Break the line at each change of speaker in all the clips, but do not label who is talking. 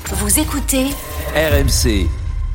Vous écoutez
RMC.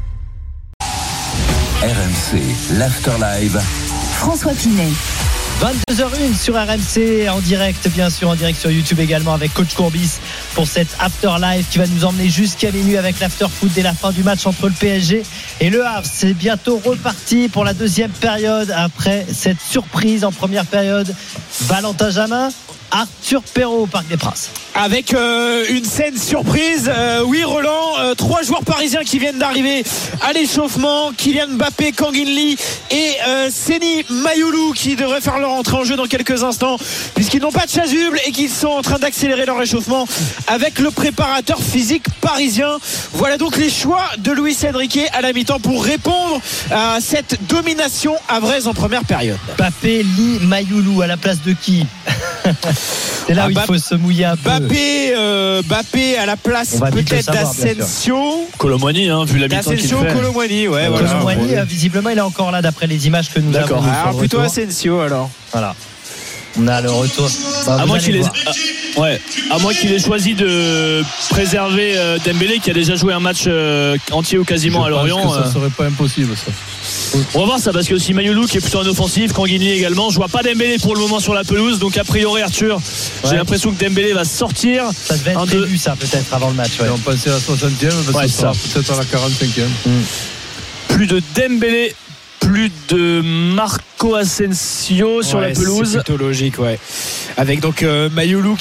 RMC, l'Afterlive.
François Pinet.
22h01 sur RMC, en direct, bien sûr, en direct sur YouTube également avec Coach Courbis pour cette Afterlive qui va nous emmener jusqu'à minuit avec l'Afterfoot dès la fin du match entre le PSG et le Havre. C'est bientôt reparti pour la deuxième période après cette surprise en première période. Valentin Jamin, Arthur Perrault au Parc des Princes.
Avec une scène surprise, oui Roland, 3 joueurs parisiens qui viennent d'arriver à l'échauffement, Kylian Mbappé, Kangin Lee et Seny Mayulu qui devraient faire leur entrée en jeu dans quelques instants puisqu'ils n'ont pas de chasuble et qu'ils sont en train d'accélérer leur échauffement avec le préparateur physique parisien. Voilà donc les choix de Luis Enrique à la mi-temps pour répondre à cette domination havraise en première période.
Mbappé, Lee, Mayulu à la place de qui? C'est là où il faut se mouiller un peu.
Mbappé à la place peut-être d'Asensio.
Colomboigny, vu la mi-temps qu'il fait.
Colomboigny, ouais.
Colomboigny, visiblement, il est encore là d'après les images que nous avons.
Alors plutôt Asensio alors.
Voilà. On a le retour.
À moins qu'il ait choisi de préserver Dembélé qui a déjà joué un match entier ou quasiment à Lorient.
Ça serait pas impossible ça.
On va voir ça parce que aussi Mayulu qui est plutôt en offensif, Kangin Lee également. Je vois pas Dembélé pour le moment sur la pelouse, donc a priori Arthur, j'ai l'impression que Dembélé va sortir.
Ça devait être prévu ça peut-être avant le match.
On passait à la 60e, ça sera peut-être à la 45e.
Plus de Dembélé, plus de Marco Asensio sur la pelouse.
C'est plutôt logique, ouais. Avec donc Mayulu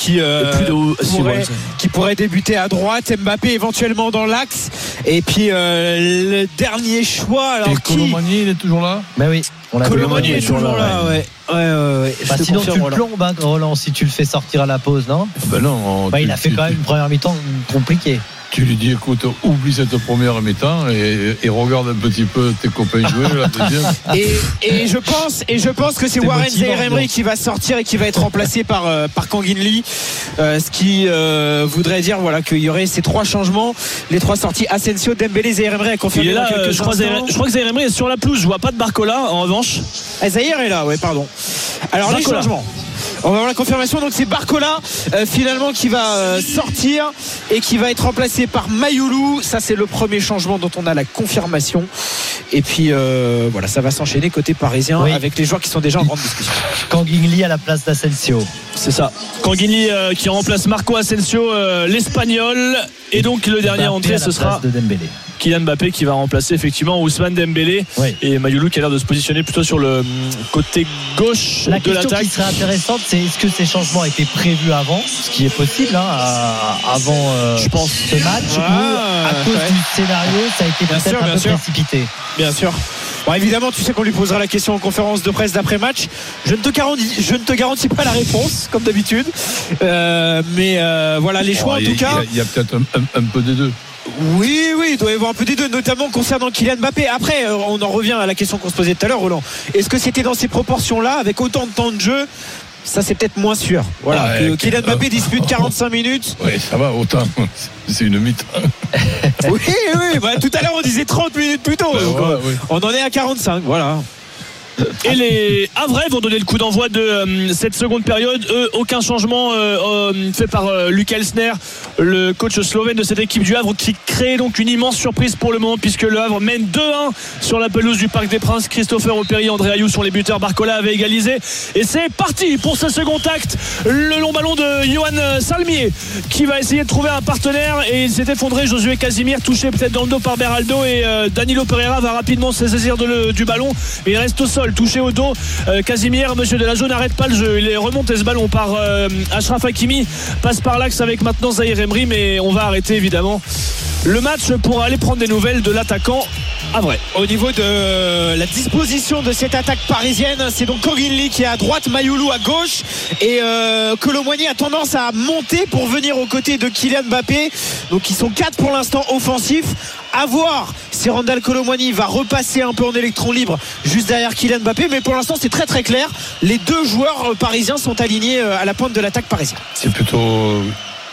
qui pourrait débuter à droite, Mbappé éventuellement dans l'axe, et puis le dernier choix. Alors
Colomboigny, il est toujours là.
Mais oui,
Colomboigny est toujours là, ouais.
Sinon tu le plombes, Roland, si tu le fais sortir à la pause, non?
Non.
Il a fait quand même une première mi-temps compliquée.
Tu lui dis, écoute, oublie cette première mi-temps et regarde un petit peu tes copains jouer la deuxième.
Et je pense que c'est Warren Zaïre-Emery qui va sortir et qui va être remplacé par Kangin Lee, ce qui voudrait dire qu'il y aurait ces 3 changements, les 3 sorties. Asensio, Dembélé, Zaïre-Emery a confirmé.
Il est là, je crois que Zaïre-Emery est sur la pelouse. Je vois pas de Barcola en revanche.
Zaïre est là, pardon. Alors Barcola. Les changements. On va voir la confirmation. Donc c'est Barcola finalement qui va sortir et qui va être remplacé par Mayulu. Ça c'est le premier changement dont on a la confirmation. Et puis ça va s'enchaîner côté parisien avec les joueurs qui sont déjà en grande discussion.
Kangin Lee à la place d'Asensio.
C'est ça. Kangin Lee qui remplace Marco Asensio, l'Espagnol. Et donc le dernier entrée ce sera
de Dembélé.
Kylian Mbappé qui va remplacer effectivement Ousmane Dembélé et Mayulu qui a l'air de se positionner plutôt sur le côté gauche de l'attaque.
La question qui serait intéressante, c'est est-ce que ces changements étaient prévus avant, ce qui est possible avant
je pense
ce match, ou à cause du scénario ça a été peut-être un peu précipité.
Bien sûr. Bon, évidemment, tu sais qu'on lui posera la question en conférence de presse d'après-match. Je ne te garantis pas la réponse, comme d'habitude. Mais voilà les choix en tout cas.
Il y a peut-être un peu des deux.
Oui, il doit y avoir un peu des deux, notamment concernant Kylian Mbappé. Après, on en revient à la question qu'on se posait tout à l'heure, Roland. Est-ce que c'était dans ces proportions-là, avec autant de temps de jeu? Ça, c'est peut-être moins sûr. Voilà, que Kylian Mbappé dispute 45 minutes.
Oui, ça va, autant. C'est une mi-temps.
Oui. Tout à l'heure, on disait 30 minutes plus tôt. On en est à 45, voilà.
Et les Havrais vont donner le coup d'envoi de cette seconde période. Eux, aucun changement fait par Luc Elsner, le coach slovène de cette équipe du Havre, qui crée donc une immense surprise pour le moment puisque le Havre mène 2-1 sur la pelouse du Parc des Princes. Christopher Opéry, André Ayew sont les buteurs. Barcola avait égalisé et c'est parti pour ce second acte. Le long ballon de Johan Salmier qui va essayer de trouver un partenaire et il s'est effondré. Josué Casimir touché peut-être dans le dos par Beraldo et Danilo Pereira va rapidement se saisir du ballon mais il reste au sol, touché au dos. Casimir, monsieur Delageau, n'arrête pas le jeu, il remonte ce ballon par Achraf Hakimi, passe par l'axe avec maintenant Zaïre-Emery, mais on va arrêter évidemment le match pour aller prendre des nouvelles de l'attaquant havrais.
Au niveau de la disposition de cette attaque parisienne, c'est donc Kangin Lee qui est à droite, Mayulu à gauche et Colomboigny a tendance à monter pour venir aux côtés de Kylian Mbappé. Donc ils sont 4 pour l'instant offensifs. À voir si Randal Colomboigny va repasser un peu en électron libre juste derrière Kylian Mbappé, mais pour l'instant c'est très très clair. Les 2 joueurs parisiens sont alignés à la pointe de l'attaque parisienne.
C'est plutôt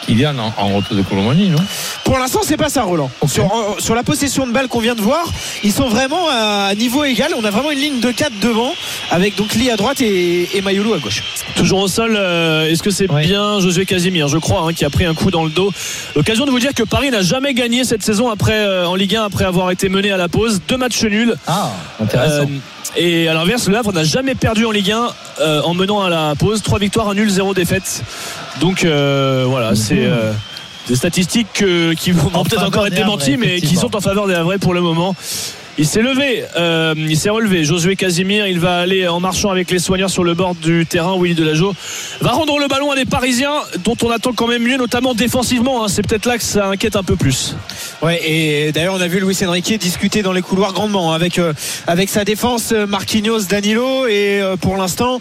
Kylian en retrait de Colomani, non?
Pour l'instant, c'est pas ça, Roland.
Okay.
Sur la possession de balle qu'on vient de voir, ils sont vraiment à niveau égal. On a vraiment une ligne de 4 devant, avec donc Lee à droite et Mayoulou à gauche.
Toujours au sol, est-ce que c'est bien Josué Casimir, je crois, qui a pris un coup dans le dos. L'occasion de vous dire que Paris n'a jamais gagné cette saison en Ligue 1 après avoir été mené à la pause. 2 matchs nuls.
Ah, intéressant.
Et à l'inverse, le Havre n'a jamais perdu en Ligue 1 en menant à la pause. 3 victoires, 1 nul, 0 défaite. Donc voilà, c'est des statistiques qui vont peut-être encore être démenties, mais qui sont en faveur des Havrais pour le moment. Il s'est levé, il s'est relevé. Josué Casimir, il va aller en marchant avec les soigneurs sur le bord du terrain. Willy Delageau va rendre le ballon à des Parisiens dont on attend quand même mieux, notamment défensivement. C'est peut-être là que ça inquiète un peu plus.
Ouais, et d'ailleurs on a vu Luis Enrique discuter dans les couloirs grandement avec sa défense, Marquinhos, Danilo, et pour l'instant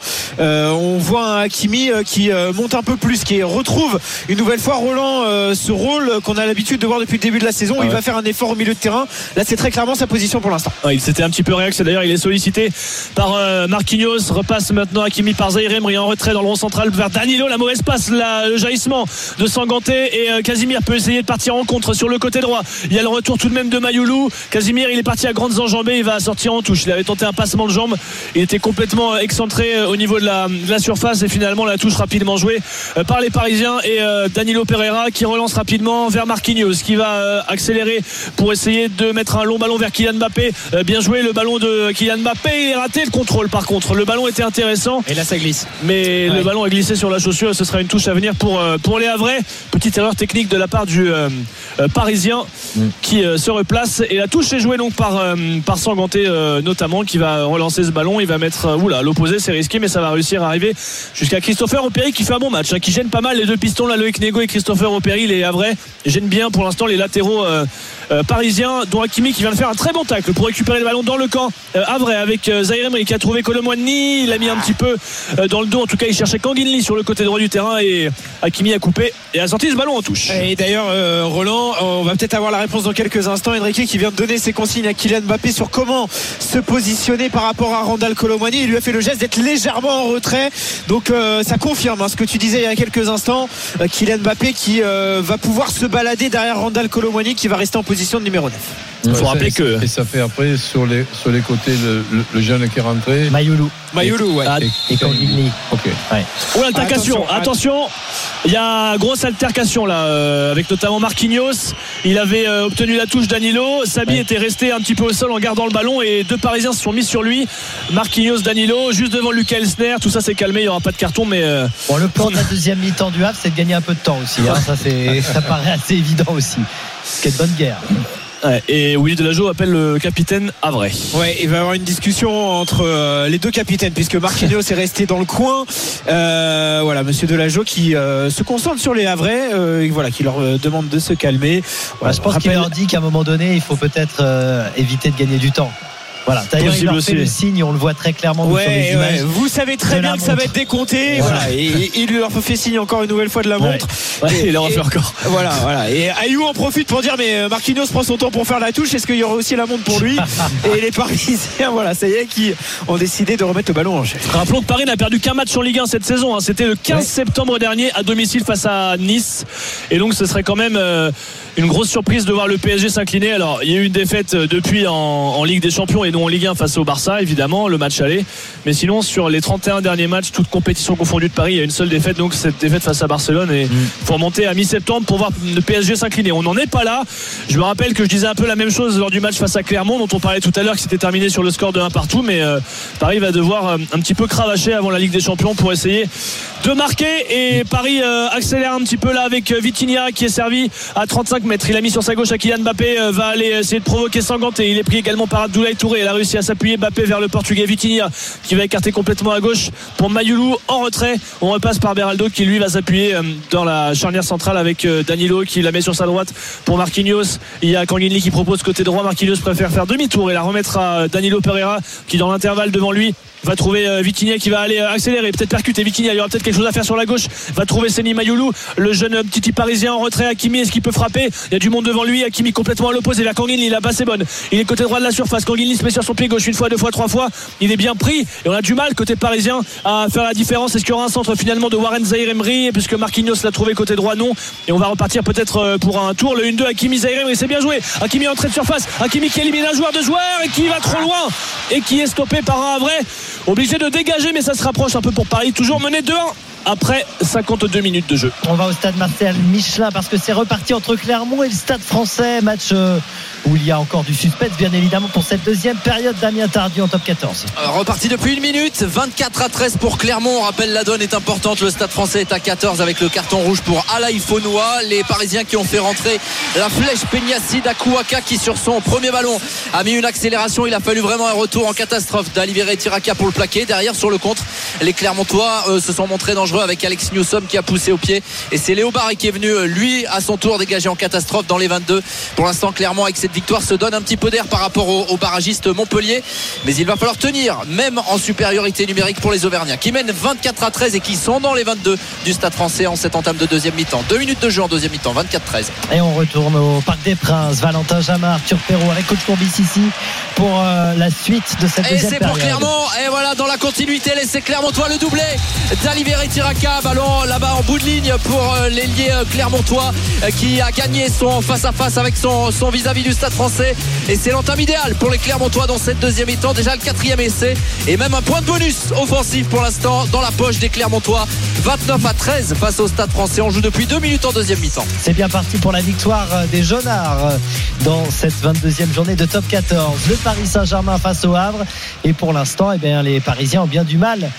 on voit un Hakimi qui monte un peu plus, qui retrouve une nouvelle fois, Roland, ce rôle qu'on a l'habitude de voir depuis le début de la saison. Il va faire un effort au milieu de terrain. Là c'est très clairement sa position pour l'instant.
Il s'était un petit peu réaxé, d'ailleurs il est sollicité par Marquinhos. Repasse maintenant Hakimi par Zaïre Emery en retrait dans le rond central vers Danilo. La mauvaise passe, le jaillissement de Sanganté, et Casimir peut essayer de partir en contre sur le côté droit. Il y a le retour tout de même de Mayoulou. Casimir, il est parti à grandes enjambées, il va sortir en touche. Il avait tenté un passement de jambe, il était complètement excentré au niveau de la surface, et finalement la touche rapidement jouée par les Parisiens, et Danilo Pereira qui relance rapidement vers Marquinhos, qui va accélérer pour essayer de mettre un long ballon vers Kylian Mbappé. Bien joué le ballon de Kylian Mbappé. Il a raté le contrôle par contre. Le ballon était intéressant,
et là ça glisse,
mais le ballon a glissé sur la chaussure. Ce sera une touche à venir pour les Havrais. Petite erreur technique de la part du Parisien qui se replace, et la touche est jouée donc par Sanganté notamment, qui va relancer ce ballon. Il va mettre l'opposé, c'est risqué, mais ça va réussir à arriver jusqu'à Christopher Opéry, qui fait un bon match, qui gêne pas mal les deux pistons là, Loïc Nego et Christopher Opéry. Les Havrais gênent bien pour l'instant les latéraux parisiens, dont Hakimi qui vient de faire un très bon tacle pour récupérer le ballon dans le camp Havrais, avec Zaïre Emery qui a trouvé Colomboigny. Il a mis un petit peu dans le dos, en tout cas il cherchait Kanguinli sur le côté droit du terrain, et Hakimi a coupé et a sorti ce ballon en touche.
Et d'ailleurs Roland, on va peut-être avoir la réponse dans quelques instants. Enrique qui vient de donner ses consignes à Kylian Mbappé sur comment se positionner par rapport à Randal Colomboigny. Il lui a fait le geste d'être légèrement en retrait, donc ça confirme ce que tu disais il y a quelques instants. Kylian Mbappé qui va pouvoir se balader derrière Randal Colomboigny, qui va rester en position de numéro 9.
Il faut rappeler que.
Et ça fait après sur les côtés le jeune qui est rentré.
Mayoulou,
ouais.
et Kanguinli.
Ok.
Ouais.
Oh, l'altercation, attention, il y a grosse altercation là, avec notamment Marquinhos. Il avait obtenu la touche Danilo. Sabi était resté un petit peu au sol en gardant le ballon, et 2 Parisiens se sont mis sur lui. Marquinhos, Danilo, juste devant Lucas Elsner. Tout ça s'est calmé, il n'y aura pas de carton, mais
le plan de la deuxième mi-temps du Havre, c'est de gagner un peu de temps aussi. Ça paraît assez évident aussi. Quelle bonne guerre.
Ouais, et Willy Delageau appelle le capitaine Havrais.
Ouais, il va y avoir une discussion entre les deux capitaines, puisque Marquinhos est resté dans le coin. Monsieur Delageau qui se concentre sur les Havrais, qui leur demande de se calmer.
Je pense qu'il leur dit qu'à un moment donné, il faut peut-être éviter de gagner du temps. Voilà. D'ailleurs, il leur fait le signe, on le voit très clairement sur les images.
Vous savez très bien que ça va être décompté. Voilà. Et il leur fait signe encore une nouvelle fois de la montre.
Il leur en fait encore.
Voilà. Et Ayou en profite pour dire, mais Marquinhos prend son temps pour faire la touche. Est-ce qu'il y aura aussi la montre pour lui? Et les Parisiens, ça y est, qui ont décidé de remettre le ballon en jeu.
Rappelons que Paris n'a perdu qu'un match en Ligue 1 cette saison. C'était le 15 septembre dernier à domicile face à Nice. Et donc ce serait quand même une grosse surprise de voir le PSG s'incliner. Alors il y a eu une défaite depuis en Ligue des Champions, et en Ligue 1 face au Barça, évidemment, le match aller, mais sinon sur les 31 derniers matchs, toutes compétitions confondues de Paris, il y a une seule défaite, donc cette défaite face à Barcelone, et il faut remonter à mi-septembre pour voir le PSG s'incliner. On n'en est pas là. Je me rappelle que je disais un peu la même chose lors du match face à Clermont, dont on parlait tout à l'heure, qui s'était terminé sur le score de 1 partout, mais Paris va devoir un petit peu cravacher avant la Ligue des Champions pour essayer de marquer, et Paris accélère un petit peu là avec Vitinha qui est servi à 35 mètres. Il a mis sur sa gauche à Kylian Mbappé, va aller essayer de provoquer Sanganté. Il est pris également par Abdoulaye Touré. Il a réussi à s'appuyer, Mbappé vers le Portugais Vitinha qui va écarter complètement à gauche pour Mayoulou en retrait. On repasse par Beraldo qui lui va s'appuyer dans la charnière centrale avec Danilo qui la met sur sa droite pour Marquinhos. Il y a Kanguinli qui propose côté droit. Marquinhos préfère faire demi-tour et la remettre à Danilo Pereira qui dans l'intervalle devant lui va trouver Vitinha qui va aller accélérer, peut-être percuter Vitinha. Il y aura peut-être quelque chose à faire sur la gauche. Va trouver Seny Mayoulou, le jeune petit parisien en retrait. Hakimi, est-ce qu'il peut frapper? Il y a du monde devant lui. Hakimi complètement à l'opposé. La Kanguinli, la passe est bonne. Il est côté droit de la surface. Kanguinli se met sur son pied gauche une fois, deux fois, trois fois. Il est bien pris et on a du mal côté parisien à faire la différence. Est-ce qu'il y aura un centre finalement de Warren Zaïre-Emery, puisque Marquinhos l'a trouvé côté droit? Non. Et on va repartir peut-être pour un tour. Le 1-2, Hakimi Zaïre-Emery, c'est bien joué. Hakimi entrée de surface. Hakimi qui élimine un joueur de joueur et qui va trop loin et qui est stoppé par un Havrais. Obligé de dégager, mais ça se rapproche un peu pour Paris. Toujours mené 2-1 après 52 minutes de jeu.
On va au stade Marcel Michelin parce que c'est reparti entre Clermont et le Stade Français. Match où il y a encore du suspense, bien évidemment, pour cette deuxième période. Damien Tardieu en top 14.
Reparti depuis 1 minute, 24-13 pour Clermont. On rappelle, la donne est importante. Le Stade Français est à 14 avec le carton rouge pour Alaï Faunois. Les Parisiens qui ont fait rentrer la flèche Peñassi d'Akouaka qui, sur son premier ballon, a mis une accélération. Il a fallu vraiment un retour en catastrophe d'Aliveré Tiraka pour le plaquer. Derrière, sur le contre, les Clermontois se sont montrés dangereux avec Alex Newsom qui a poussé au pied. Et c'est Léo Barry qui est venu, lui, à son tour, dégager en catastrophe dans les 22. Pour l'instant, Clermont, avec cette victoire, se donne un petit peu d'air par rapport au barragiste Montpellier. Mais il va falloir tenir, même en supériorité numérique pour les Auvergnats, qui mènent 24-13 et qui sont dans les 22 du Stade Français en cette entame de deuxième mi-temps. 2 minutes de jeu en deuxième mi-temps, 24-13.
Et on retourne au Parc des Princes. Valentin Jamin, Arthur Perrault avec coach Courbis ici pour la suite de cette deuxième période. Et c'est pour
Clermont. Et voilà, dans la continuité, laissez Clermontois le doublé d'Aliveré Tiraka. Ballon là-bas en bout de ligne pour l'ailier clermontois qui a gagné son face-à-face avec son vis-à-vis du Stade Français. Et c'est l'entame idéale pour les Clermontois dans cette deuxième mi-temps. Déjà le 4e essai et même un point de bonus offensif pour l'instant dans la poche des Clermontois. 29-13 face au Stade Français. On joue depuis 2 minutes en deuxième mi-temps.
C'est bien parti pour la victoire des Jaunards dans cette 22e journée de top 14. Le Paris Saint-Germain face au Havre. Et pour l'instant, eh bien, les Parisiens ont bien du mal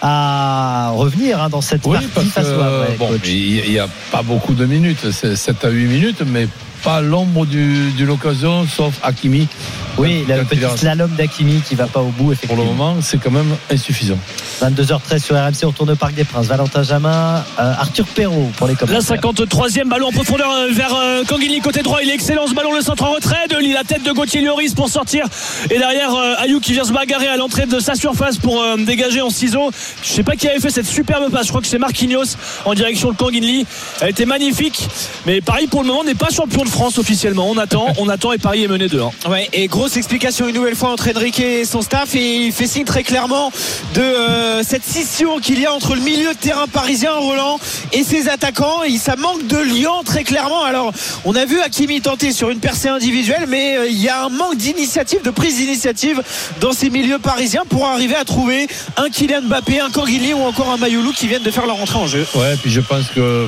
à revenir dans cette partie face au Havre.
Il n'y a pas beaucoup de minutes, c'est 7 à 8 minutes, mais pas l'ombre d'une occasion, sauf Hakimi.
Oui, le petit slalom d'Hakimi qui va pas au bout, effectivement.
Pour le moment, c'est quand même insuffisant.
22h13 sur RMC, on tourne au Parc des Princes. Valentin Jamin, Arthur Perrault pour les commentaires.
La 53e, ballon en profondeur vers Kanguinli côté droit. Il est excellent ce ballon, le centre en retrait de la tête de Gauthier Lloris pour sortir. Et derrière Ayou qui vient se bagarrer à l'entrée de sa surface pour dégager en ciseaux. Je sais pas qui avait fait cette superbe passe. Je crois que c'est Marquinhos en direction de Kanguinli. Elle était magnifique. Mais Paris pour le moment n'est pas champion de France officiellement. On attend et Paris est mené 2-1.
Ouais, et grosse explication une nouvelle fois entre Enrique et son staff, et il fait signe très clairement de cette scission qu'il y a entre le milieu de terrain parisien, Roland, et ses attaquants. Et ça manque de liant très clairement. Alors on a vu Hakimi tenter sur une percée individuelle, mais il y a un manque d'initiative, de prise d'initiative dans ces milieux parisiens pour arriver à trouver un Kylian Mbappé, un Kanguinli ou encore un Mayoulou qui viennent de faire leur entrée en jeu.
Ouais, puis je pense que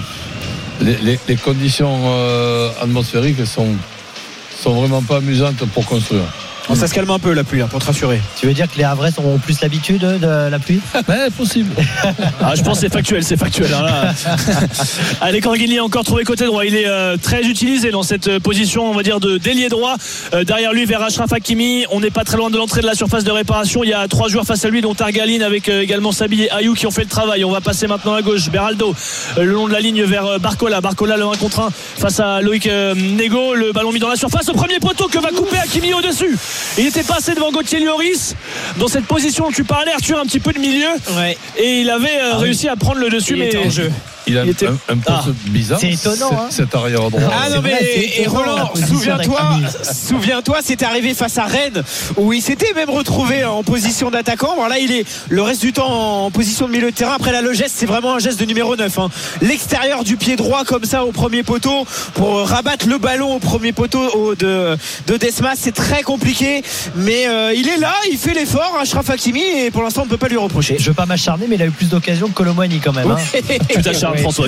les conditions atmosphériques sont vraiment pas amusantes pour construire.
Bon, ça se calme un peu la pluie là, pour te rassurer.
Tu veux dire que les Havrais ont plus l'habitude de la pluie?
Ouais, possible.
Je pense que c'est factuel. Alors là. Allez, Kanguinli a encore trouvé côté droit. Il est très utilisé dans cette position, on va dire, de d'ailier droit. Derrière lui, vers Achraf Hakimi. On n'est pas très loin de l'entrée de la surface de réparation. Il y a 3 joueurs face à lui, dont Targaline avec également Sabi et Ayou qui ont fait le travail. On va passer maintenant à gauche. Beraldo, le long de la ligne vers Barcola. Barcola, le 1 contre 1 face à Loïc Nego. Le ballon mis dans la surface au premier poteau que va couper Hakimi au-dessus. Il était passé devant Gauthier Lloris dans cette position dont tu parlais, Arthur, un petit peu de milieu. Ouais. Et il avait réussi à prendre le dessus, mais en jeu.
Il a un poste bizarre.
C'est étonnant,
cet arrière droit.
Ah non, mais et Roland, souviens-toi, c'était arrivé face à Rennes où il s'était même retrouvé en position d'attaquant. Bon, là, il est le reste du temps en position de milieu de terrain. Après là, le geste, c'est vraiment un geste de numéro 9. L'extérieur du pied droit comme ça au premier poteau pour rabattre le ballon au premier poteau de Desmas, c'est très compliqué. Mais il est là, il fait l'effort, Achraf Hakimi, et pour l'instant, on ne peut pas lui reprocher.
Je veux pas m'acharner, mais il a eu plus d'occasions que Colomboigny quand même.
Tu t'acharnes, François.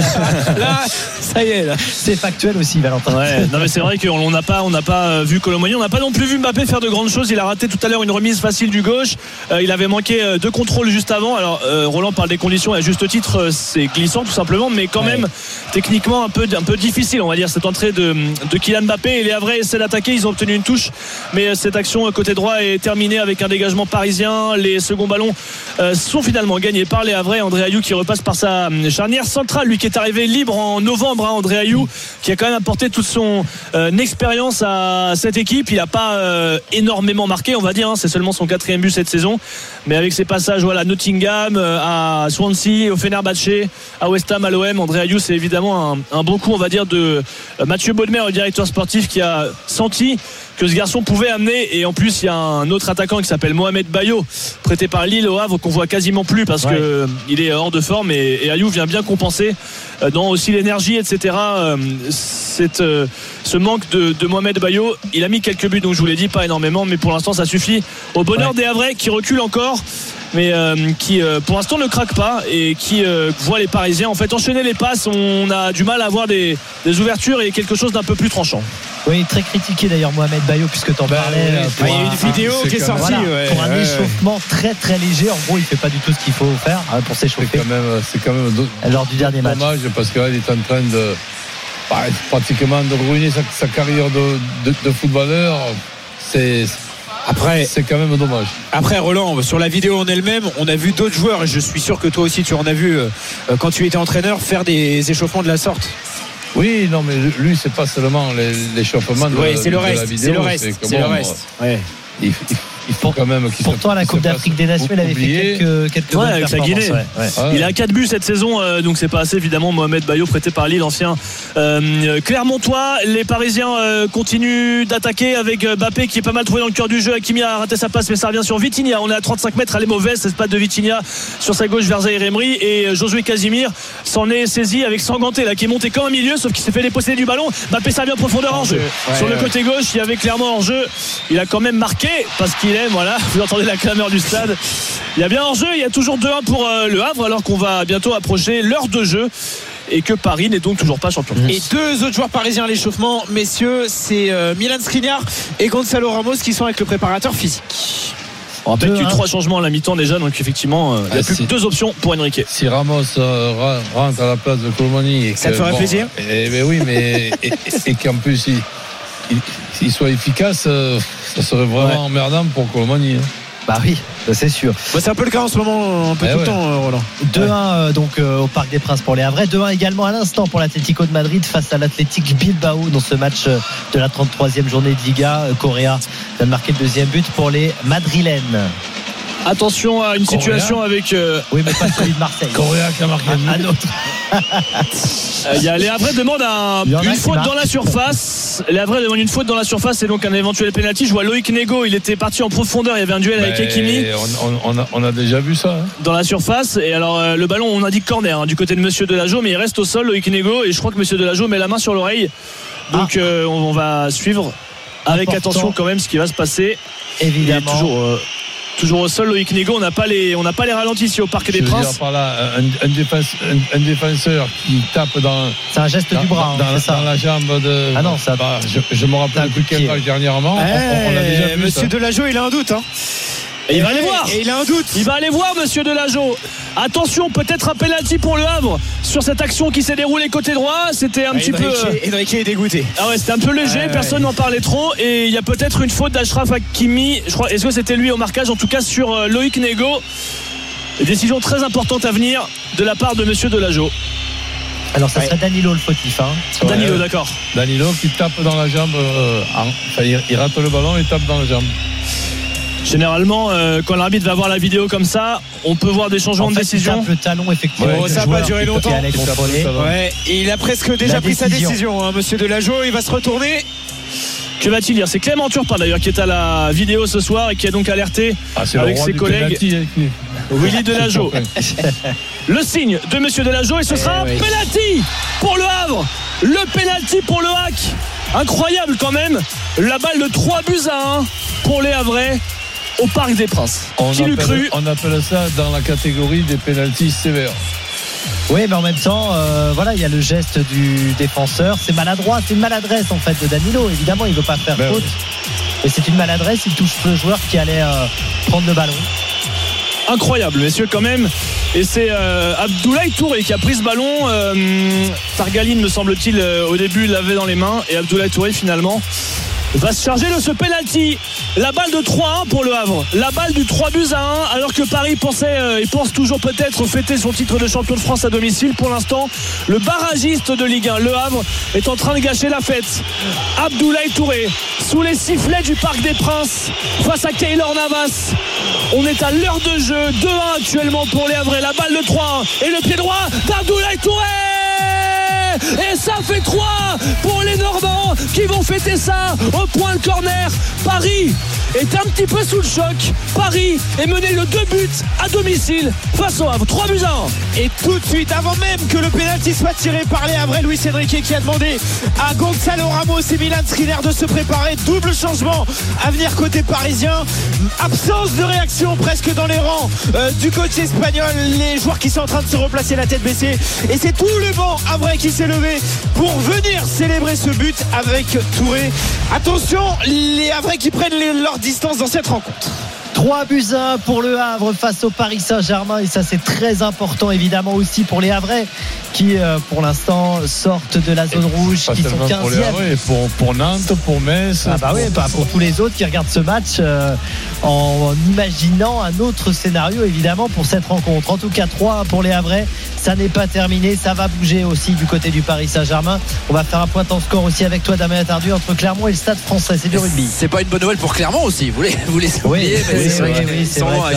Là, ça y est, là.
C'est factuel aussi, Valentin.
Ouais, non, mais c'est vrai qu'on n'a pas vu Colomboigny. On n'a pas non plus vu Mbappé faire de grandes choses. Il a raté tout à l'heure une remise facile du gauche. Il avait manqué 2 contrôles juste avant. Alors Roland parle des conditions, et à juste titre, c'est glissant tout simplement, mais quand même techniquement un peu difficile, on va dire, cette entrée de Kylian Mbappé. Et les Havrais essaient d'attaquer. Ils ont obtenu une touche, mais cette action côté droit est terminée avec un dégagement parisien. Les seconds ballons sont finalement gagnés par les Havrais. André Ayou qui repasse par sa charnière centrale, lui qui est arrivé libre en novembre. André Ayou qui a quand même apporté toute son expérience à cette équipe. Il n'a pas énormément marqué, on va dire, c'est seulement son 4e but cette saison, mais avec ses passages à Nottingham, à Swansea, au Fenerbahçe, à West Ham, à l'OM, André Ayou, c'est évidemment un bon coup, on va dire, de Mathieu Baudemer, le directeur sportif, qui a senti que ce garçon pouvait amener. Et en plus il y a un autre attaquant qui s'appelle Mohamed Bayo, prêté par Lille au Havre, qu'on voit quasiment plus parce que il est hors de forme, et Ayew vient bien compenser dans aussi l'énergie, etc. Ce manque de Mohamed Bayo. Il a mis quelques buts, donc je vous l'ai dit, pas énormément, mais pour l'instant ça suffit au bonheur des Havrais qui reculent encore, mais qui pour l'instant ne craque pas et qui voit les Parisiens en fait enchaîner les passes. On a du mal à avoir des ouvertures et quelque chose d'un peu plus tranchant.
Oui, très critiqué d'ailleurs Mohamed Bayo, puisque tu en parlais.
Il y a une vidéo qui est sortie
pour un échauffement très très léger. En gros, il fait pas du tout ce qu'il faut faire pour s'échauffer.
C'est quand même
lors du dernier match.
Dommage, parce qu'il est en train de pratiquement de ruiner sa carrière de footballeur. C'est quand même dommage.
Après, Roland, sur la vidéo en elle-même, on a vu d'autres joueurs, et je suis sûr que toi aussi tu en as vu quand tu étais entraîneur, faire des échauffements de la sorte.
Oui, non, mais lui, c'est pas seulement l'échauffement de la vidéo.
C'est le reste. Ouais.
Il faut quand même qu'il
pourtant à la Coupe d'Afrique des Nations il avait fait quelques bonnes
avec la Guinée. Il a 4 buts cette saison, donc c'est pas assez évidemment. Mohamed Bayo, prêté par Lille, ancien Clermontois. Les Parisiens continuent d'attaquer avec Mbappé qui est pas mal trouvé dans le cœur du jeu. Hakimi a raté sa passe, mais ça revient sur Vitinha. On est à 35 mètres, elle est mauvaise cette patte de Vitinha sur sa gauche vers Zahir Emery, et Josué Casimir s'en est saisi avec Sanganté là, qui est monté comme un milieu, sauf qu'il s'est fait déposséder du ballon. Mbappé, ça vient en profondeur en jeu. Sur le côté gauche, il y avait clairement hors jeu. Il a quand même marqué parce qu'il est, voilà, vous entendez la clameur du stade. Il y a bien hors jeu, il y a toujours 2-1 pour le Havre, alors qu'on va bientôt approcher l'heure de jeu et que Paris n'est donc toujours pas champion.
Et 2 autres joueurs parisiens à l'échauffement, messieurs, c'est Milan Skriniar et Gonzalo Ramos qui sont avec le préparateur physique.
On rappelle qu'il y a eu 3 changements à la mi-temps déjà, donc effectivement il n'y a plus que 2 options pour Enrique.
Si Ramos rentre à la place de Colomani,
ça te ferait plaisir.
Oui, mais et qu'en plus il soit efficace, ça serait vraiment emmerdant pour Colomani.
Bah oui, c'est sûr.
C'est un peu le cas en ce moment, un peu tout le temps, Roland.
2-1 donc au Parc des Princes pour les Havrais. 2-1 également à l'instant pour l'Atlético de Madrid face à l'Athletic Bilbao dans ce match de la 33e journée de Liga. Correa vient de marquer le 2e but pour les Madrilènes.
Attention à une situation avec
oui, mais pas celui de Marseille.
Correa qui a marqué
un autre.
Les Havrais demandent une faute dans la surface. Les Havrais demandent une faute dans la surface et donc un éventuel penalty. Je vois Loïc Nego, il était parti en profondeur, il y avait un duel avec Hakimi.
On a déjà vu ça
dans la surface. Et alors le ballon, on indique corner du côté de Monsieur Delageau, mais il reste au sol, Loïc Nego, et je crois que Monsieur Delageau met la main sur l'oreille. Donc on va suivre avec attention quand même ce qui va se passer.
Évidemment.
Toujours au sol, Loïc Nego. On n'a pas les ralentis ici au Parc des Princes.
Par là, un défenseur qui tape dans.
C'est un geste du bras.
Dans la jambe de.
Ah non, ça.
Je me rappelle plus quel match dernièrement. On l'a déjà vu.
Monsieur Delageau, il a un doute.
Et il va aller voir.
Et il a un doute.
Il va aller voir, Monsieur Delageau. Attention, peut-être un penalty pour le Havre sur cette action qui s'est déroulée côté droit. C'était un petit peu.
Enrique est dégoûté.
Ah ouais, c'était un peu léger. Personne n'en parlait trop. Et il y a peut-être une faute d'Achraf Hakimi. Je crois. Est-ce que c'était lui au marquage? En tout cas, sur Loïc Nego. Décision très importante à venir de la part de Monsieur Delageau.
Alors ça serait Danilo le fautif.
Danilo, d'accord.
Danilo qui tape dans la jambe. Il rate le ballon et tape dans la jambe.
Généralement, quand l'arbitre va voir la vidéo comme ça, on peut voir des changements de décision.
Il tape le talon, effectivement.
Ça n'a pas duré longtemps. Et il a presque déjà pris sa décision, Monsieur Delageau. Il va se retourner.
Que va-t-il dire? C'est Clément Turpin d'ailleurs qui est à la vidéo ce soir et qui a donc alerté avec ses collègues. Willy Delageau. Le signe de Monsieur Delageau, et ce sera un penalty pour le Havre. Le penalty pour le Hack. Incroyable quand même. La balle de 3-1 pour les Havrais au Parc des Princes. Qui l'eût cru?
On appelle ça dans la catégorie des pénaltys sévères.
Oui, mais en même temps, il y a le geste du défenseur. C'est maladroit, c'est une maladresse en fait de Danilo. Évidemment, il ne veut pas faire faute. Mais c'est une maladresse, il touche le joueur qui allait prendre le ballon.
Incroyable, messieurs, quand même. Et c'est Abdoulaye Touré qui a pris ce ballon. Targaline, me semble-t-il, au début l'avait dans les mains. Et Abdoulaye Touré, finalement, va se charger de ce penalty. La balle de 3-1 pour le Havre. La balle du 3-1, alors que Paris pensait et pense toujours peut-être fêter son titre de champion de France à domicile. Pour l'instant, le barragiste de Ligue 1, le Havre, est en train de gâcher la fête. Abdoulaye Touré, sous les sifflets du Parc des Princes, face à Keylor Navas. On est à l'heure de jeu. 2-1 actuellement pour les Havrais. La balle de 3-1 et le pied droit d'Abdoulaye Touré. et ça fait 3 pour les Normands qui vont fêter ça au point de corner. Paris est un petit peu sous le choc. Paris est mené de 2 buts à domicile face au Havre, 3-1.
Et tout de suite, avant même que le pénalty soit tiré par les Havrais, Luis Enrique qui a demandé à Gonzalo Ramos et Milan Skriniar de se préparer. Double changement à venir côté parisien. Absence de réaction presque dans les rangs du coach espagnol. Les joueurs qui sont en train de se replacer la tête baissée. Et c'est tout le banc Havrais qui s'est levé pour venir célébrer ce but avec Touré. Attention, les Havrais qui prennent leur distance dans cette rencontre.
3-1 pour le Havre face au Paris Saint-Germain, et ça c'est très important évidemment aussi pour les Havrais qui pour l'instant sortent de la zone rouge, qui sont 15e.
Pour les Havrais, pour Nantes, pour Metz.
Pour tous les autres qui regardent ce match en imaginant un autre scénario évidemment pour cette rencontre. En tout cas 3-1 pour les Havrais, ça n'est pas terminé, ça va bouger aussi du côté du Paris Saint-Germain. On va faire un point en score aussi avec toi Damien Tardieu entre Clermont et le Stade Français, c'est du rugby.
C'est pas une bonne nouvelle pour Clermont aussi, vous laissez oublier, mais c'est vrai, ils sont loin.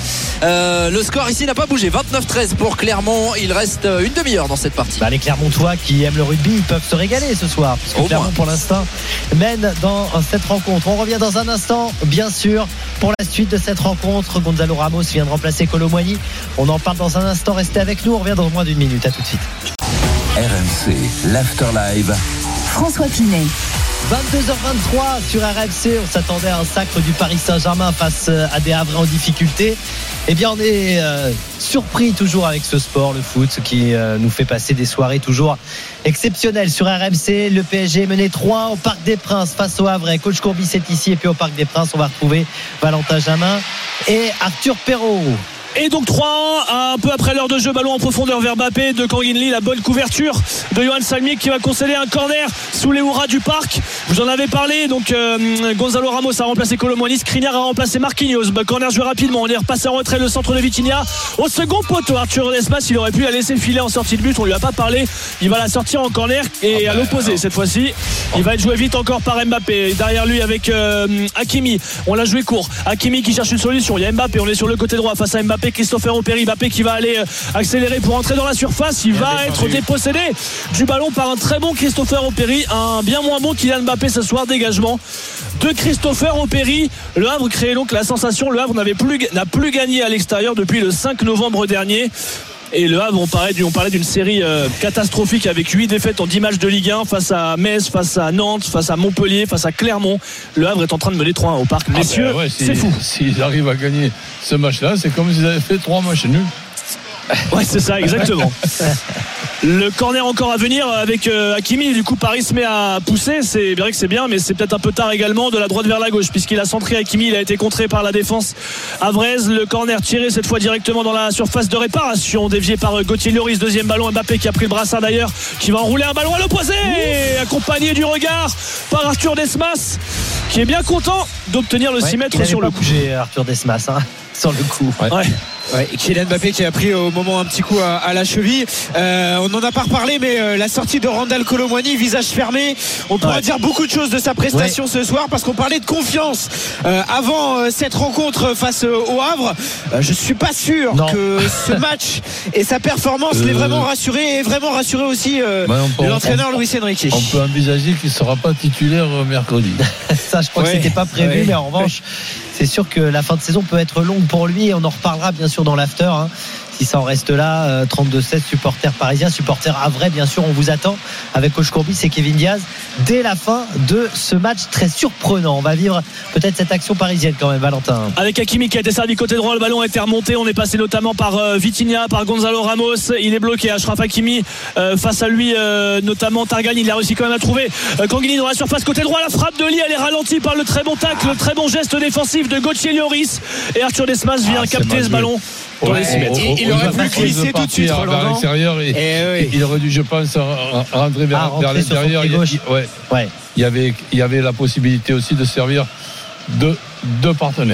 Le score ici n'a pas bougé, 29-13 pour Clermont, il reste une demi-heure dans cette partie.
Les Clermontois qui aiment le rugby, ils peuvent se régaler ce soir, parce que Clermont pour l'instant mène dans cette rencontre. On revient dans un instant bien sûr pour la suite de cette rencontre. Gonzalo Ramos vient de remplacer Kolo Muani. On en parle dans un instant, restez avec nous, on revient dans moins d'une minute, à tout de suite.
RMC, l'Afterlive.
François Pinet.
22h23 sur RMC, on s'attendait à un sacre du Paris Saint-Germain face à des Havrais en difficulté. Eh bien on est surpris toujours avec ce sport, le foot, qui nous fait passer des soirées toujours exceptionnelles sur RMC. Le PSG est mené 3 au Parc des Princes face au Havre. Coach Courbis est ici, et puis au Parc des Princes on va retrouver Valentin Jamin et Arthur Perrault.
Et donc 3-1 un peu après l'heure de jeu, ballon en profondeur vers Mbappé de Kanginli, la bonne couverture de Johan Salmier qui va concéder un corner sous les hurrahs du parc. Vous en avez parlé, donc Gonzalo Ramos a remplacé Kolo Muani, Skriniar a remplacé Marquinhos. Corner joué rapidement, on est repassé en retrait le centre de Vitinha au second poteau. Arthur Desmas, il aurait pu la laisser filer en sortie de but, on lui a pas parlé, il va la sortir en corner et à l'opposé cette fois-ci. Il va être joué vite encore par Mbappé, derrière lui avec Hakimi, on l'a joué court. Hakimi qui cherche une solution, il y a Mbappé, on est sur le côté droit face à Mbappé. Christopher Operi, Mbappé qui va aller accélérer pour entrer dans la surface, il va être dépossédé du ballon par un très bon Christopher Operi, un bien moins bon Kylian Mbappé ce soir. Dégagement de Christopher Operi. Le Havre crée donc la sensation, le Havre n'a plus gagné à l'extérieur depuis le 5 novembre dernier. Et le Havre, on parlait d'une série catastrophique avec 8 défaites en 10 matchs de Ligue 1 face à Metz, face à Nantes, face à Montpellier, face à Clermont. Le Havre est en train de mener 3-1 au Parc. Messieurs, c'est fou.
S'ils arrivent à gagner ce match-là, c'est comme s'ils avaient fait 3 matchs nuls.
Ouais, c'est ça, exactement. Le corner encore à venir avec Hakimi. Du coup, Paris se met à pousser. C'est vrai que c'est bien, mais c'est peut-être un peu tard également de la droite vers la gauche, puisqu'il a centré Hakimi. Il a été contré par la défense havraise. Le corner tiré cette fois directement dans la surface de réparation, dévié par Gauthier Lloris. Deuxième ballon, Mbappé qui a pris le brassard d'ailleurs, qui va enrouler un ballon à l'opposé, accompagné du regard par Arthur Desmas, qui est bien content d'obtenir le 6 mètres sur le coup.
Bougé, Arthur Desmas, sur le coup.
Ouais, Kylian Mbappé qui a pris au moment un petit coup à la cheville. On n'en a pas reparlé, mais la sortie de Randal Kolo Muani, visage fermé. On pourra dire beaucoup de choses de sa prestation ce soir, parce qu'on parlait de confiance avant cette rencontre face au Havre. Je suis pas sûr que ce match et sa performance l'ait vraiment rassuré, et vraiment rassuré aussi l'entraîneur Luis Enrique.
On peut envisager qu'il ne sera pas titulaire mercredi.
Ça, je crois que c'était pas prévu, mais en revanche, c'est sûr que la fin de saison peut être longue pour lui, et on en reparlera bien sûr dans l'after. Si ça en reste là, 32-16 supporters parisiens, supporters havrais, bien sûr, on vous attend avec coach Courbis et Kevin Diaz dès la fin de ce match très surprenant. On va vivre peut-être cette action parisienne quand même, Valentin.
Avec Hakimi qui a été servi côté droit, le ballon a été remonté, on est passé notamment par Vitinha, par Gonzalo Ramos, il est bloqué. Achraf Hakimi face à lui, notamment Targani, il a réussi quand même à trouver Kanginli dans la surface côté droit. La frappe de Lee, elle est ralentie par le très bon tacle, le très bon geste défensif de Gauthier Lloris, et Arthur Desmas vient capter ce ballon dans les 6 mètres.
Il aurait pu glisser tout de suite
vers l'extérieur, et il aurait dû, je pense, rentrer vers l'intérieur. Il y avait la possibilité aussi de servir deux partenaires.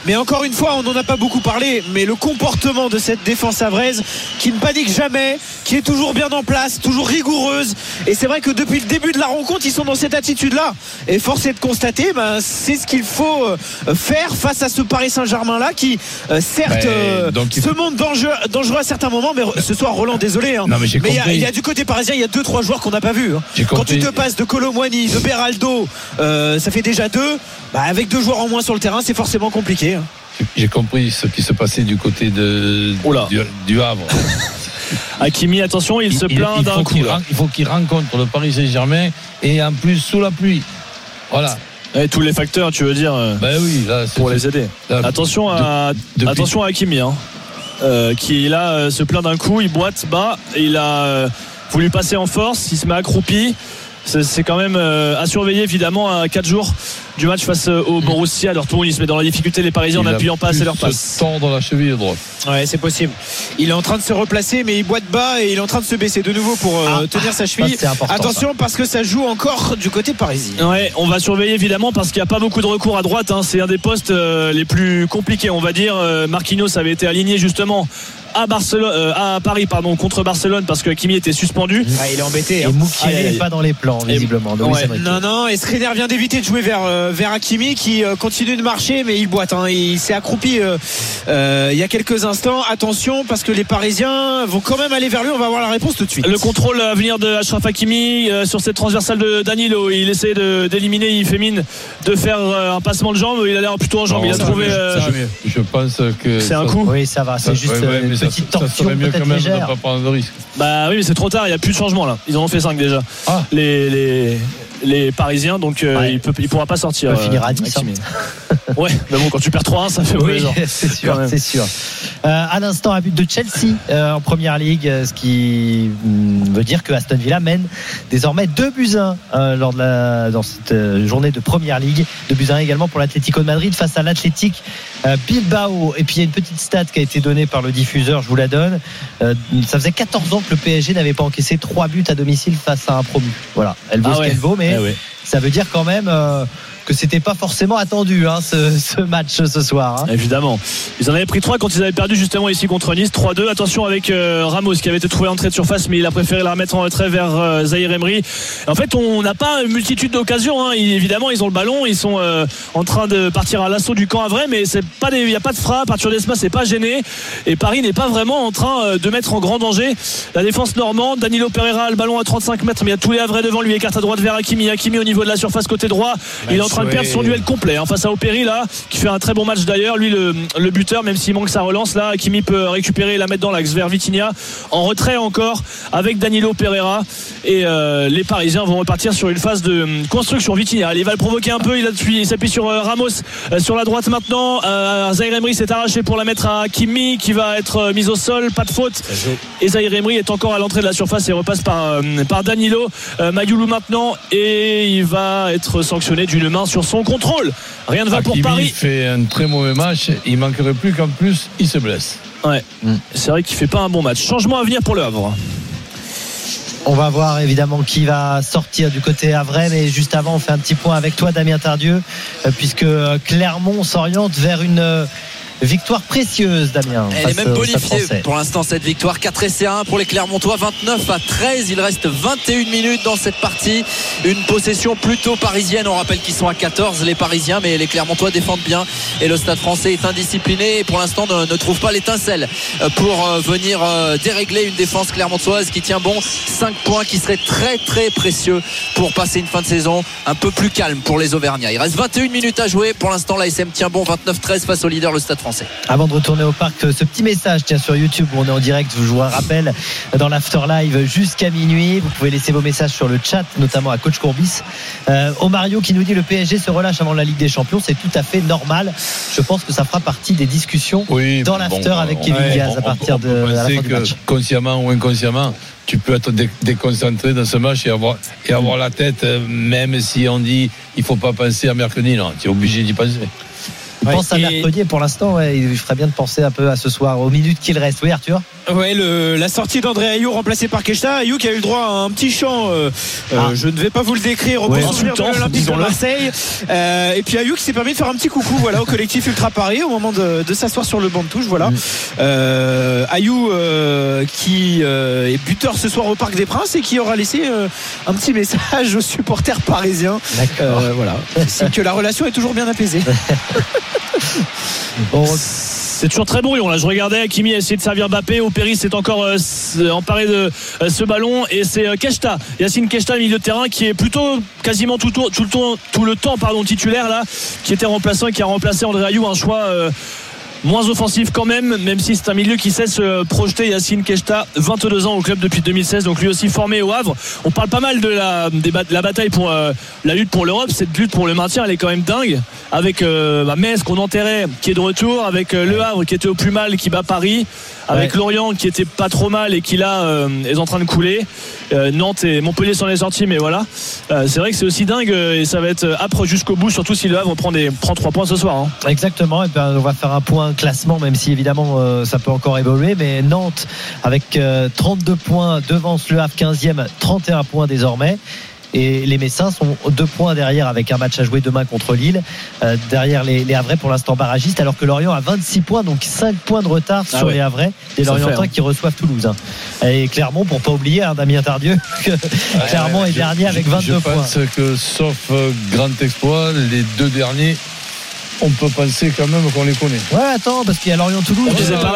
Mais encore une fois, on n'en a pas beaucoup parlé, mais le comportement de cette défense havraise qui ne panique jamais, qui est toujours bien en place, toujours rigoureuse. Et c'est vrai que depuis le début de la rencontre, ils sont dans cette attitude-là. Et force est de constater, c'est ce qu'il faut faire face à ce Paris Saint-Germain-là qui, certes, se montre dangereux à certains moments. Mais ce soir, Roland, désolé.
Non, mais
il y a du côté parisien, il y a 2-3 joueurs qu'on n'a pas vus. Quand tu te passes de Kolo Muani, de Beraldo, ça fait déjà 2. Avec 2 joueurs en moins sur le terrain, c'est forcément compliqué.
J'ai compris ce qui se passait du côté du Havre.
Hakimi, attention, il se plaint d'un coup.
Il faut qu'il rencontre le Paris Saint-Germain et en plus sous la pluie. Voilà.
Et tous les facteurs, tu veux dire,
oui, là,
pour les aider.
Là,
attention à Hakimi, qui là se plaint d'un coup, il boite bas, et il a voulu passer en force, il se met accroupi. C'est quand même à surveiller évidemment à 4 jours du match face au Borussia. Alors tout le monde il se met dans la difficulté, les Parisiens, en appuyant pas assez leur passe.
Se tendre la cheville droite.
Ouais, c'est possible. Il est en train de se replacer, mais il boite bas et il est en train de se baisser de nouveau pour tenir sa cheville. Attention, parce que ça joue encore du côté parisien.
Ouais, on va surveiller évidemment parce qu'il n'y a pas beaucoup de recours à droite. C'est un des postes les plus compliqués, on va dire. Marquinhos avait été aligné justement à Paris contre Barcelone parce que Hakimi était suspendu.
Il est embêté.
Et Moukielé n'est pas dans les plans visiblement.
Non, et Skriniar vient d'éviter de jouer vers Hakimi qui continue de marcher, mais il boite. Il s'est accroupi il y a quelques instants. Attention, parce que les Parisiens vont quand même aller vers lui. On va avoir la réponse tout de suite.
Le contrôle à venir de Achraf Hakimi sur cette transversale de Danilo. Il essaie d'éliminer, il fait mine de faire un passement de jambe. Il a l'air plutôt en jambe. Il a trouvé.
Je pense que
c'est un coup.
Oui, ça va. C'est juste une petite torsion.
Ça serait mieux quand même de ne pas prendre de risque.
Oui, mais c'est trop tard. Il n'y a plus de changement là. Ils en ont fait 5 déjà. Les Parisiens, donc il pourra pas sortir.
Il finira à 10.
Ouais, mais bon, quand tu perds 3-1, ça fait mauvais genre.
C'est sûr. À l'instant, un but de Chelsea en première ligue, ce qui veut dire que Aston Villa mène désormais 2-1 dans cette journée de première ligue. 2-1 également pour l'Atlético de Madrid face à l'Athletic Bilbao. Et puis il y a une petite stat qui a été donnée par le diffuseur, je vous la donne. Ça faisait 14 ans que le PSG n'avait pas encaissé 3 buts à domicile face à un promu. Voilà, elle vaut ce qu'elle vaut, mais ça veut dire quand même que c'était pas forcément attendu ce match ce soir.
Évidemment. Ils en avaient pris 3 quand ils avaient perdu justement ici contre Nice, 3-2. Attention avec Ramos qui avait été trouvé en entrée de surface, mais il a préféré la remettre en retrait vers Zahir Emery. En fait, on n'a pas une multitude d'occasions. Évidemment, ils ont le ballon, ils sont en train de partir à l'assaut du camp havrais, mais il n'y a pas de frappe, Arthur Desmas n'est pas gêné, et Paris n'est pas vraiment en train de mettre en grand danger la défense normande. Danilo Pereira a le ballon à 35 mètres, mais il y a tous les havrais devant lui, écarte à droite vers Hakimi au niveau de la surface côté droit. Il est en train de perdre son duel complet face à Opéry là, qui fait un très bon match d'ailleurs, lui le buteur, même s'il manque sa relance là. Hakimi peut récupérer et la mettre dans l'axe vers Vitinha, en retrait encore avec Danilo Pereira, et les Parisiens vont repartir sur une phase de construction. Vitinha, il va le provoquer un peu, il s'appuie sur Ramos sur la droite maintenant. Zahir Emery s'est arraché pour la mettre à Hakimi qui va être mise au sol, pas de faute, et Zahir Emery est encore à l'entrée de la surface et repasse par Danilo. Mayoulou maintenant, et il va être sanctionné d'une main sur son contrôle. Rien ne va pour Paris.
Il fait un très mauvais match, il manquerait plus qu'en plus il se blesse.
C'est vrai qu'il fait pas un bon match. Changement à venir pour le Havre.
On va voir évidemment qui va sortir du côté havrais, mais juste avant on fait un petit point avec toi Damien Tardieu, puisque Clermont s'oriente vers une victoire précieuse, Damien.
Elle est même bonifiée pour l'instant cette victoire. 4 essais à 1 pour les Clermontois, 29-13. Il reste 21 minutes dans cette partie. Une possession plutôt parisienne. On rappelle qu'ils sont à 14 les Parisiens, mais les Clermontois défendent bien et le Stade Français est indiscipliné et pour l'instant ne trouve pas l'étincelle pour venir dérégler une défense clermontoise qui tient bon. 5 points qui seraient très très précieux pour passer une fin de saison un peu plus calme pour les Auvergnats. Il reste 21 minutes à jouer. Pour l'instant l'ASM tient bon, 29-13 face au leader le Stade Français.
Avant de retourner au parc, ce petit message sur YouTube où on est en direct, je vous rappelle, dans l'After Live jusqu'à minuit. Vous pouvez laisser vos messages sur le chat, notamment à Coach Courbis. Omario qui nous dit le PSG se relâche avant la Ligue des Champions, c'est tout à fait normal. Je pense que ça fera partie des discussions dans l'After avec Kevin Diaz à partir de la fin du match.
Consciemment ou inconsciemment, tu peux être déconcentré dans ce match et avoir la tête, même si on dit il faut pas penser à mercredi, non, tu es obligé d'y penser.
Il pense à mercredi et pour l'instant, il ferait bien de penser un peu à ce soir, aux minutes qu'il reste. Oui, Arthur.
Ouais, la sortie d'André Ayew remplacé par Keshta. Ayew qui a eu le droit à un petit chant. Je ne vais pas vous le décrire. Au souvenir de l'Olympique de Marseille. Et puis Ayew qui s'est permis de faire un petit coucou, voilà, au collectif Ultra Paris au moment de s'asseoir sur le banc de touche. Voilà. Ayew qui est buteur ce soir au Parc des Princes et qui aura laissé un petit message aux supporters parisiens. Voilà. C'est que la relation est toujours bien apaisée.
C'est toujours très brouillon là. Je regardais, Hakimi a essayé de servir Mbappé, Opéry s'est encore emparé de ce ballon et c'est Keshta, Yacine Keshta, milieu de terrain, qui est plutôt quasiment tout le temps titulaire là, qui était remplaçant et qui a remplacé André Ayew. Un choix moins offensif quand même si c'est un milieu qui sait se projeter. Yacine Keshta, 22 ans au club depuis 2016, donc lui aussi formé au Havre. On parle pas mal de la bataille pour la lutte pour l'Europe. Cette lutte pour le maintien, elle est quand même dingue, avec Metz qu'on enterrait, qui est de retour, avec Le Havre qui était au plus mal, qui bat Paris, avec Lorient qui était pas trop mal et qui là est en train de couler. Nantes et Montpellier s'en est sorti, mais voilà, c'est vrai que c'est aussi dingue et ça va être âpre jusqu'au bout, surtout si Le Havre prend 3 points ce soir, hein.
Exactement. Et on va faire un point classement, même si évidemment ça peut encore évoluer, mais Nantes avec 32 points devance Le Havre 15e, 31 points désormais. Et les Messins sont 2 points derrière avec un match à jouer demain contre Lille. Derrière les Havrais pour l'instant barragistes, alors que Lorient a 26 points, donc 5 points de retard sur les Havrais. Les Lorientins qui reçoivent Toulouse. Et Clermont, pour pas oublier, Damien Tardieu, Clermont est dernier avec 22 points.
Je pense que sauf grand exploit, les 2 derniers, on peut penser quand même qu'on les connaît.
Ouais, attends, parce qu'il y a Lorient-Toulouse.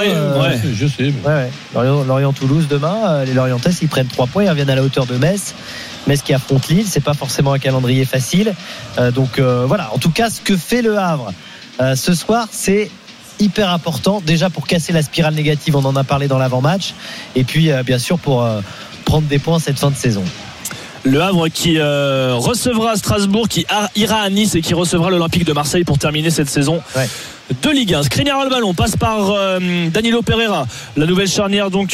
Je sais.
Lorient-Toulouse demain. Les Lorientais, s'ils prennent 3 points, ils reviennent à la hauteur de Metz. Metz qui affronte Lille, c'est pas forcément un calendrier facile. Donc voilà, en tout cas, ce que fait Le Havre ce soir, c'est hyper important. Déjà pour casser la spirale négative, on en a parlé dans l'avant-match. Et puis, bien sûr, pour prendre des points cette fin de saison.
Le Havre qui recevra Strasbourg, qui ira à Nice et qui recevra l'Olympique de Marseille pour terminer cette saison de Ligue 1. Skriniar a le ballon, passe par Danilo Pereira, la nouvelle charnière donc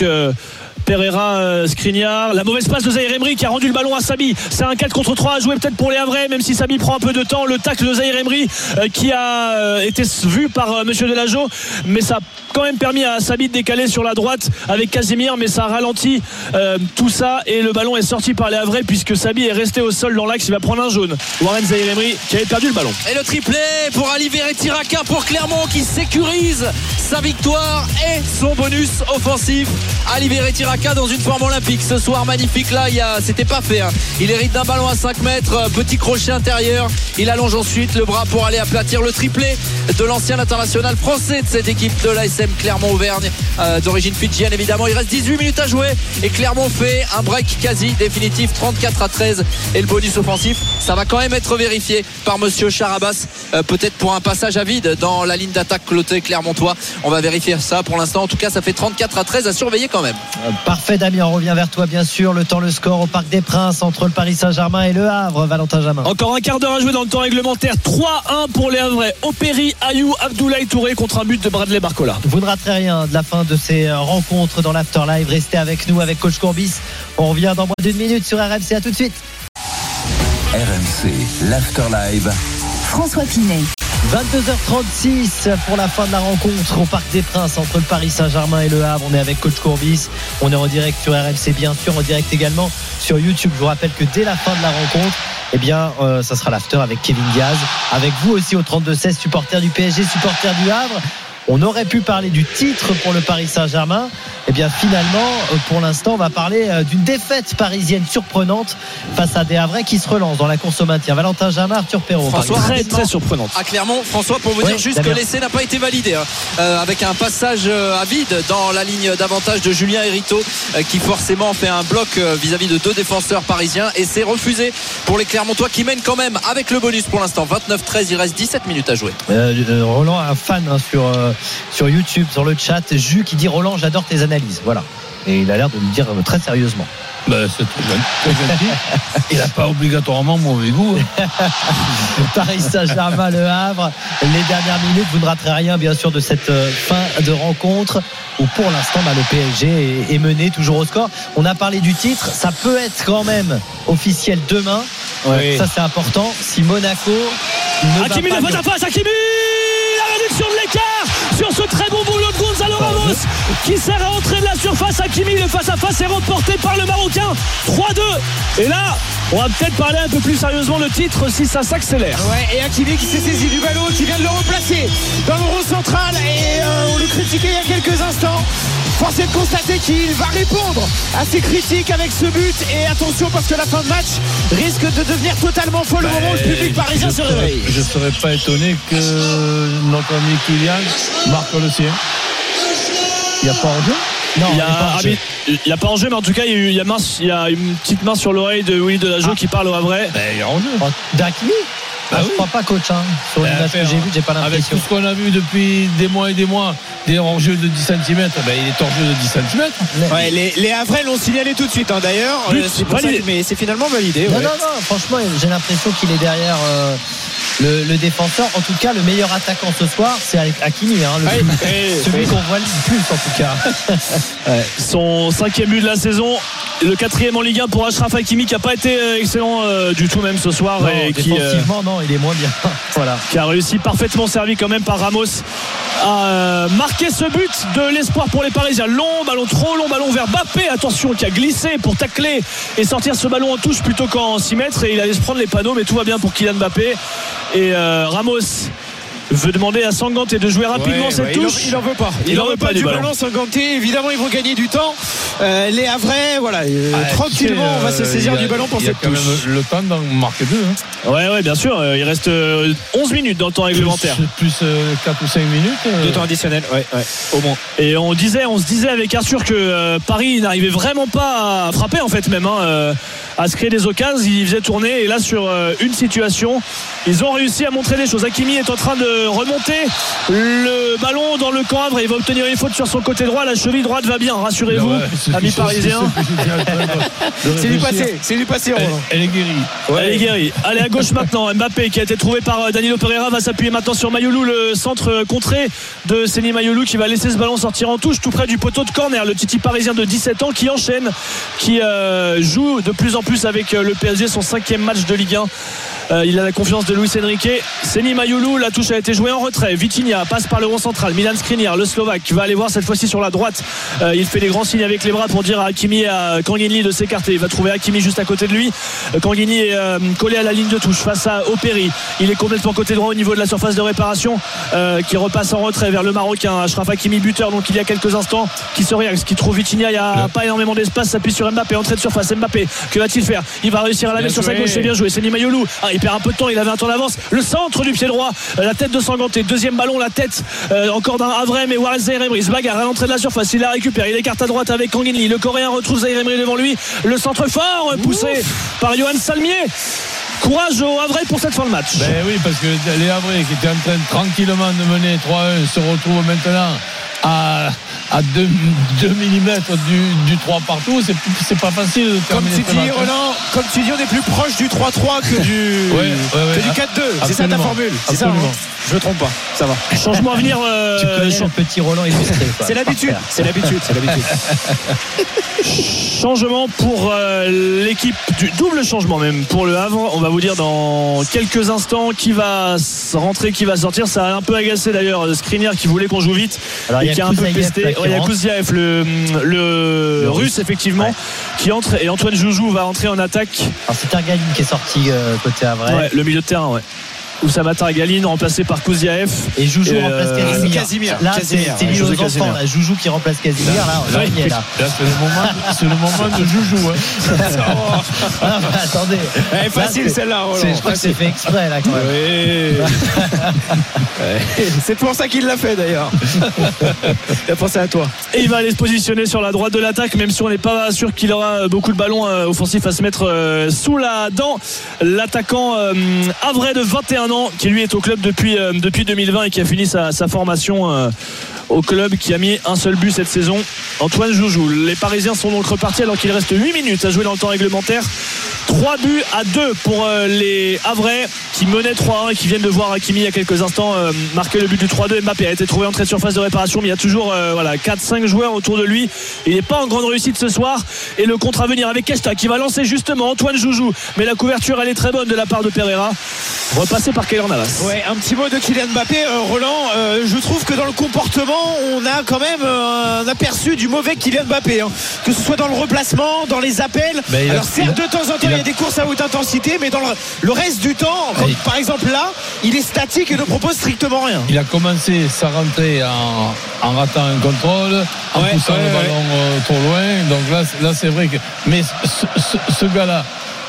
Pereira, Skriniar, la mauvaise passe de Zahir Emery qui a rendu le ballon à Sabi. C'est un 4 contre 3 à jouer peut-être pour les Havrais, même si Sabi prend un peu de temps. Le tacle de Zahir Emery qui a été vu par Monsieur Delageau, mais ça a quand même permis à Sabi de décaler sur la droite avec Casimir, mais ça a ralenti tout ça et le ballon est sorti par les Havrais puisque Sabi est resté au sol dans l'axe. Il va prendre un jaune. Warren Zahir Emery qui avait perdu le ballon.
Et le triplé pour Ali Verretiraka pour Clermont qui sécurise sa victoire et son bonus offensif. Ali Verretiraka dans une forme olympique ce soir, magnifique là, c'était pas fait, hein. Il hérite d'un ballon à 5 mètres, petit crochet intérieur, il allonge ensuite le bras pour aller aplatir le triplé de l'ancien international français de cette équipe de l'ASM Clermont-Auvergne, d'origine fidjienne évidemment. Il reste 18 minutes à jouer et Clermont fait un break quasi définitif, 34-13, et le bonus offensif ça va quand même être vérifié par monsieur Charabas, peut-être pour un passage à vide dans la ligne d'attaque côté clermontois. On va vérifier ça pour l'instant. En tout cas ça fait 34-13 à surveiller quand même.
Parfait Damien, on revient vers toi bien sûr. Le score au Parc des Princes entre le Paris Saint-Germain et le Havre. Valentin Jamin.
Encore un quart d'heure à jouer dans le temps réglementaire. 3-1 pour les Havrais. Opéry, Ayew, Abdoulaye Touré contre un but de Bradley Barcola.
Vous ne raterez rien de la fin de ces rencontres dans l'Afterlive. Restez avec nous avec coach Courbis. On revient dans moins d'une minute sur RMC. À tout de suite.
RMC, l'Afterlive.
François Pinet.
22h36 pour la fin de la rencontre au Parc des Princes entre le Paris Saint-Germain et le Havre. On est avec coach Courbis. On est en direct sur RMC bien sûr, en direct également sur YouTube. Je vous rappelle que dès la fin de la rencontre, ça sera l'after avec Kevin Diaz, avec vous aussi au 32-16, supporters du PSG, supporters du Havre. On aurait pu parler du titre pour le Paris Saint-Germain. Finalement, pour l'instant, on va parler d'une défaite parisienne surprenante face à des Havrais qui se relancent dans la course au maintien. Valentin Jamin, Arthur Perrault.
François,
très surprenante.
À Clermont, François, pour vous dire juste que l'essai n'a pas été validé, avec un passage à vide dans la ligne d'avantage de Julien Hériteau, qui forcément fait un bloc vis-à-vis de 2 défenseurs parisiens, et c'est refusé pour les Clermontois qui mènent quand même avec le bonus pour l'instant. 29-13, il reste 17 minutes à jouer.
Roland a un fan sur YouTube, sur le chat, Jus qui dit Roland, j'adore tes analyses. Voilà. Et il a l'air de le dire très sérieusement.
C'est très gentil. Il n'a pas obligatoirement mauvais goût.
Paris Saint-Germain, Le Havre. Les dernières minutes, vous ne raterez rien bien sûr de cette fin de rencontre où pour l'instant le PSG est mené toujours au score. On a parlé du titre, ça peut être quand même officiel demain. Ça c'est important. Si Monaco
Hakimi, la face à face, Hakimi, réduction de l'écart sur ce très bon boulot de Gonzalo Ramos qui sert à entrer de la surface. Hakimi, le face-à-face est remporté par le Marocain. 3-2. Et là, on va peut-être parler un peu plus sérieusement le titre si ça s'accélère.
Ouais, et Hakimi qui s'est saisi du ballon, qui vient de le replacer dans le rond central. Et on le critiquait il y a quelques instants. Force est de constater qu'il va répondre à ces critiques avec ce but. Et attention, parce que la fin de match risque de devenir totalement folle au moment où le public parisien se réveille.
Je ne serais pas étonné que notre ami Kylian marque le sien. Il n'y a pas en jeu?
Non, il n'y a pas en jeu, mais en tout cas, il y a une petite main sur l'oreille de Willy Delageau qui parle au Havrais.
Il y a en jeu.
D'Hakimi je ne crois pas, coach. Sur l'image que j'ai vue, j'ai pas l'impression.
Avec tout ce qu'on a vu depuis des mois et des mois, des hors-jeux de 10 cm, il est hors-jeu de 10 cm.
Ouais, les Havrais l'ont signalé tout de suite, d'ailleurs. C'est pour ça mais c'est finalement validé.
Non, franchement, j'ai l'impression qu'il est derrière le défenseur. En tout cas, le meilleur attaquant ce soir, c'est Hakimi. Celui qu'on voit le plus, en tout cas.
Son 5e but de la saison. Le 4e en Ligue 1 pour Achraf Hakimi qui n'a pas été excellent du tout même ce soir.
Non,
et
défensivement, non, il est moins bien. Voilà.
Qui a réussi parfaitement servi quand même par Ramos à marquer ce but de l'espoir pour les Parisiens. Trop long ballon vers Mbappé, attention, qui a glissé pour tacler et sortir ce ballon en touche plutôt qu'en 6 mètres, et il allait se prendre les panneaux, mais tout va bien pour Kylian Mbappé. Et Ramos veut demander à Sanganté de jouer rapidement cette touche.
Il n'en veut pas. Il n'en veut pas du ballon. Sanganté, évidemment, ils vont gagner du temps. Les Havrais, tranquillement, on va se saisir du ballon pour cette touche.
Il y a quand même le temps d'en marquer 2.
Ouais, bien sûr. Il reste 11 minutes dans le temps réglementaire.
Plus 4 ou 5 minutes.
De temps additionnel, au moins.
Et on se disait avec Arthur que Paris n'arrivait vraiment pas à frapper, en fait, même. À se créer des occasions, ils faisaient tourner, et là sur une situation ils ont réussi à montrer des choses. Hakimi est en train de remonter le ballon dans le camp havre, il va obtenir une faute sur son côté droit, la cheville droite va bien, rassurez-vous, amis parisiens.
C'est du passé Roland.
Elle est guérie.
Elle est guérie. Allez, à gauche maintenant, Mbappé qui a été trouvé par Danilo Pereira va s'appuyer maintenant sur Mayoulou, le centre contré de Seny Mayoulou qui va laisser ce ballon sortir en touche tout près du poteau de corner. Le Titi parisien de 17 ans qui enchaîne, qui joue de plus en plus avec le PSG, son 5e match de Ligue 1. Il a la confiance de Luis Enrique. Seny Mayoulou, la touche a été jouée en retrait. Vitinha passe par le rond central. Milan Skriniar, le Slovaque, qui va aller voir cette fois-ci sur la droite. Il fait des grands signes avec les bras pour dire à Hakimi et à Kanguinli de s'écarter. Il va trouver Hakimi juste à côté de lui. Kanguinli est collé à la ligne de touche face à Opéry. Il est complètement côté droit au niveau de la surface de réparation, qui repasse en retrait vers le Marocain. Achraf Hakimi, buteur, donc il y a quelques instants, qui se réaxe, qui trouve Vitinha. Il n'y a pas énormément d'espace. S'appuie sur Mbappé, entrée de surface. Mbappé, que va-t-il faire? Il va réussir à la mettre sur sa gauche. C'est bien joué. Seny Mayoulou, il perd un peu de temps, il avait un temps d'avance. Le centre du pied droit, la tête de Sanganté, deuxième ballon, la tête encore d'un Havrais, mais Warren Zaïre Emery se bagarre à l'entrée de la surface, il la récupère, il écarte à droite avec Kanguinli, le Coréen retrouve Zaïre Emery devant lui, le centre fort poussé par Yohan Salmier. Courage aux Havrais pour cette fin de match.
Oui, parce que les Havrais qui étaient en train tranquillement de mener 3-1 se retrouvent maintenant à 2 mm du 3 partout. C'est pas facile de terminer.
Comme tu dis, on est plus proche du 3-3 que du 4-2. C'est ça ta formule. C'est ça, je me trompe pas. Ça va.
Changement à venir.
Tu connais le petit Roland illustré.
C'est l'habitude.
Changement pour l'équipe, du double changement même pour le Havre. On va vous dire dans quelques instants qui va rentrer, qui va sortir. Ça a un peu agacé d'ailleurs Skriniar qui voulait qu'on joue vite. Alors, et qui a un peu pesté. Il y a Kouziaev, le russe effectivement, qui entre, et Antoine Joujou va entrer en attaque.
Alors c'est Targaline qui est sorti côté Havre.
Le milieu de terrain, Oussama Targaline remplacé par Kouziaev
et Joujou remplace Casimir. Là c'est lui aux enfants, là. Joujou qui remplace Casimir. Là il est là.
C'est le moment de Joujou.
Attendez.
Elle est facile celle-là.
Je crois que c'est fait exprès là quand même.
C'est pour ça qu'il l'a fait d'ailleurs. Il a pensé à toi.
Et il va aller se positionner sur la droite de l'attaque, même si on n'est pas sûr qu'il aura beaucoup de ballons offensifs à se mettre sous la dent. L'attaquant Havrais de 21 ans qui lui est au club depuis 2020 et qui a fini sa formation au club, qui a mis un seul but cette saison, Antoine Joujou. Les Parisiens sont donc repartis alors qu'il reste 8 minutes à jouer dans le temps réglementaire. 3-2 pour les Havrais qui menaient 3-1 et qui viennent de voir Hakimi il y a quelques instants marquer le but du 3-2. Mbappé a été trouvé entrée de surface de réparation, mais il y a toujours 4-5 joueurs autour de lui. Il n'est pas en grande réussite ce soir, et le contre à venir avec Kesta qui va lancer justement Antoine Joujou, mais la couverture elle est très bonne de la part de Pereira, repassé par Keylor Navas.
Ouais, un petit mot de Kylian Mbappé, Roland. Je trouve que dans le comportement, on a quand même un aperçu du mauvais Kylian Mbappé, hein. Que ce soit dans le replacement, dans les appels. Alors certes, de temps en temps, il y a des courses à haute intensité, mais dans le reste du temps, comme par exemple là, il est statique et ne propose strictement rien.
Il a commencé sa rentrée en ratant un contrôle, en poussant le ballon trop loin. Donc là c'est vrai que. Mais ce gars-là,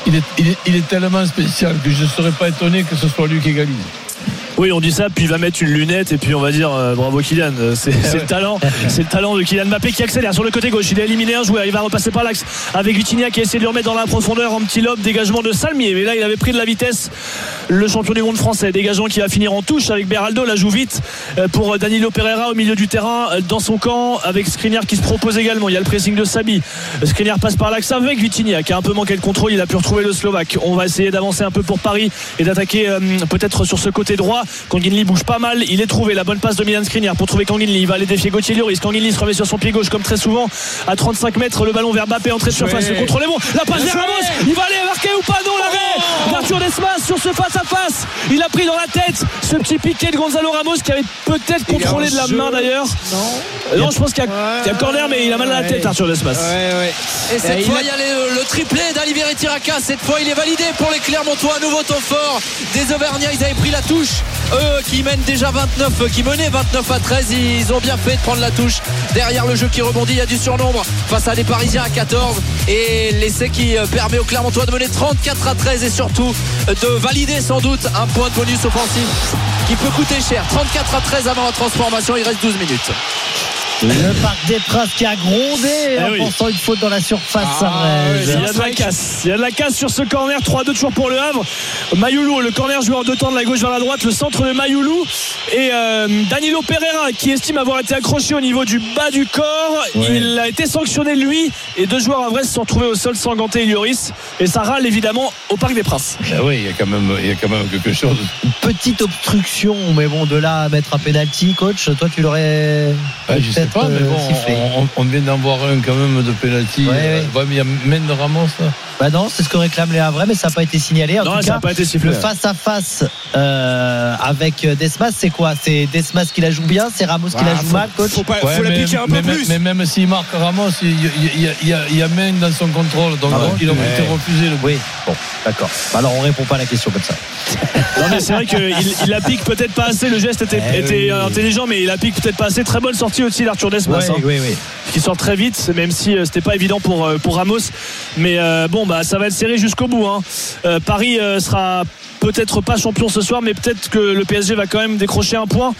il est tellement spécial que je ne serais pas étonné que ce soit lui qui égalise.
Oui, on dit ça, puis il va mettre une lunette et puis on va dire bravo Kylian. C'est le talent, c'est le talent de Kylian Mbappé qui accélère sur le côté gauche. Il a éliminé un joueur, il va repasser par l'axe avec Vitinha qui a essayé de le remettre dans la profondeur en petit lobe, dégagement de Salmier. Mais là, il avait pris de la vitesse, le champion du monde français. Dégagement qui va finir en touche avec Beraldo, la joue vite pour Danilo Pereira au milieu du terrain dans son camp avec Skriniar qui se propose également. Il y a le pressing de Sabi. Skriniar passe par l'axe avec Vitinha qui a un peu manqué le contrôle. Il a pu retrouver le Slovaque. On va essayer d'avancer un peu pour Paris et d'attaquer peut-être sur ce côté droit. Kangin Lee bouge pas mal, il est trouvé la bonne passe de Milan Skriniar pour trouver Kangin Lee. Il va aller défier Gauthier Lloris. Kangin Lee se remet sur son pied gauche comme très souvent à 35 mètres. Le ballon vers Mbappé, entrée de surface. Le contrôle est bon. La passe vers Ramos. Il va aller marquer ou pas? Non, l'arrêt d'Arthur Desmas sur ce face à face. Il a pris dans la tête ce petit piqué de Gonzalo Ramos qui avait peut-être contrôlé de la main d'ailleurs. Non, je pense qu'il y a corner, mais il a mal à la tête, Arthur Desmas.
Et cette fois, il y a le triplé d'Alivieri Tiraka. Cette fois, il est validé pour les Clermontois. Un nouveau temps fort des Auvergnats. Ils avaient pris la touche. Eux qui mènent déjà 29, qui menaient 29-13. Ils ont bien fait de prendre la touche. Derrière le jeu qui rebondit, il y a du surnombre face à des Parisiens à 14. Et l'essai qui permet aux Clermontois de mener 34-13 et surtout de valider sans doute un point de bonus offensif qui peut coûter cher. 34-13 avant la transformation. Il reste 12 minutes.
Le Parc des Princes qui a grondé en pensant une faute dans la surface.
Il y a de la casse. Il y a de la casse sur ce corner. 3-2 toujours pour le Havre. Mayoulou, le corner joué en deux temps de la gauche vers la droite. Le centre de Mayoulou et Danilo Pereira qui estime avoir été accroché au niveau du bas du corps. Il a été sanctionné lui et deux joueurs havrais se sont retrouvés au sol sans Ganté et Lloris. Et ça râle évidemment au Parc des Princes.
Oui, il y a quand même quelque chose.
Une petite obstruction, mais bon, de là à mettre un penalty, coach, toi tu l'aurais.
Je sais pas, mais bon, on vient d'en voir un quand même de penalty. Mais il y a main de Ramos là.
Bah non, c'est ce que réclament les Havrais, mais ça n'a pas été signalé. En tout
ça
cas,
n'a pas été sifflé.
Le face-à-face avec Desmas, c'est quoi? C'est Desmas qui la joue bien, c'est Ramos qui la joue mal, coach?
Faut l'appliquer un peu plus.
Mais même s'il marque Ramos, il y a main dans son contrôle, donc il aurait été refusé.
Oui, bon, d'accord. Alors on répond pas à la question comme ça.
Non, mais c'est vrai qu'il applique peut-être pas assez. Le geste était intelligent, mais il applique peut-être pas assez. Très bonne sortie aussi d'Arthur Desmas.
Oui.
Qui sort très vite, même si c'était pas évident pour Ramos. Mais ça va être serré jusqu'au bout. Paris sera peut-être pas champion ce soir, mais peut-être que le PSG va quand même décrocher un point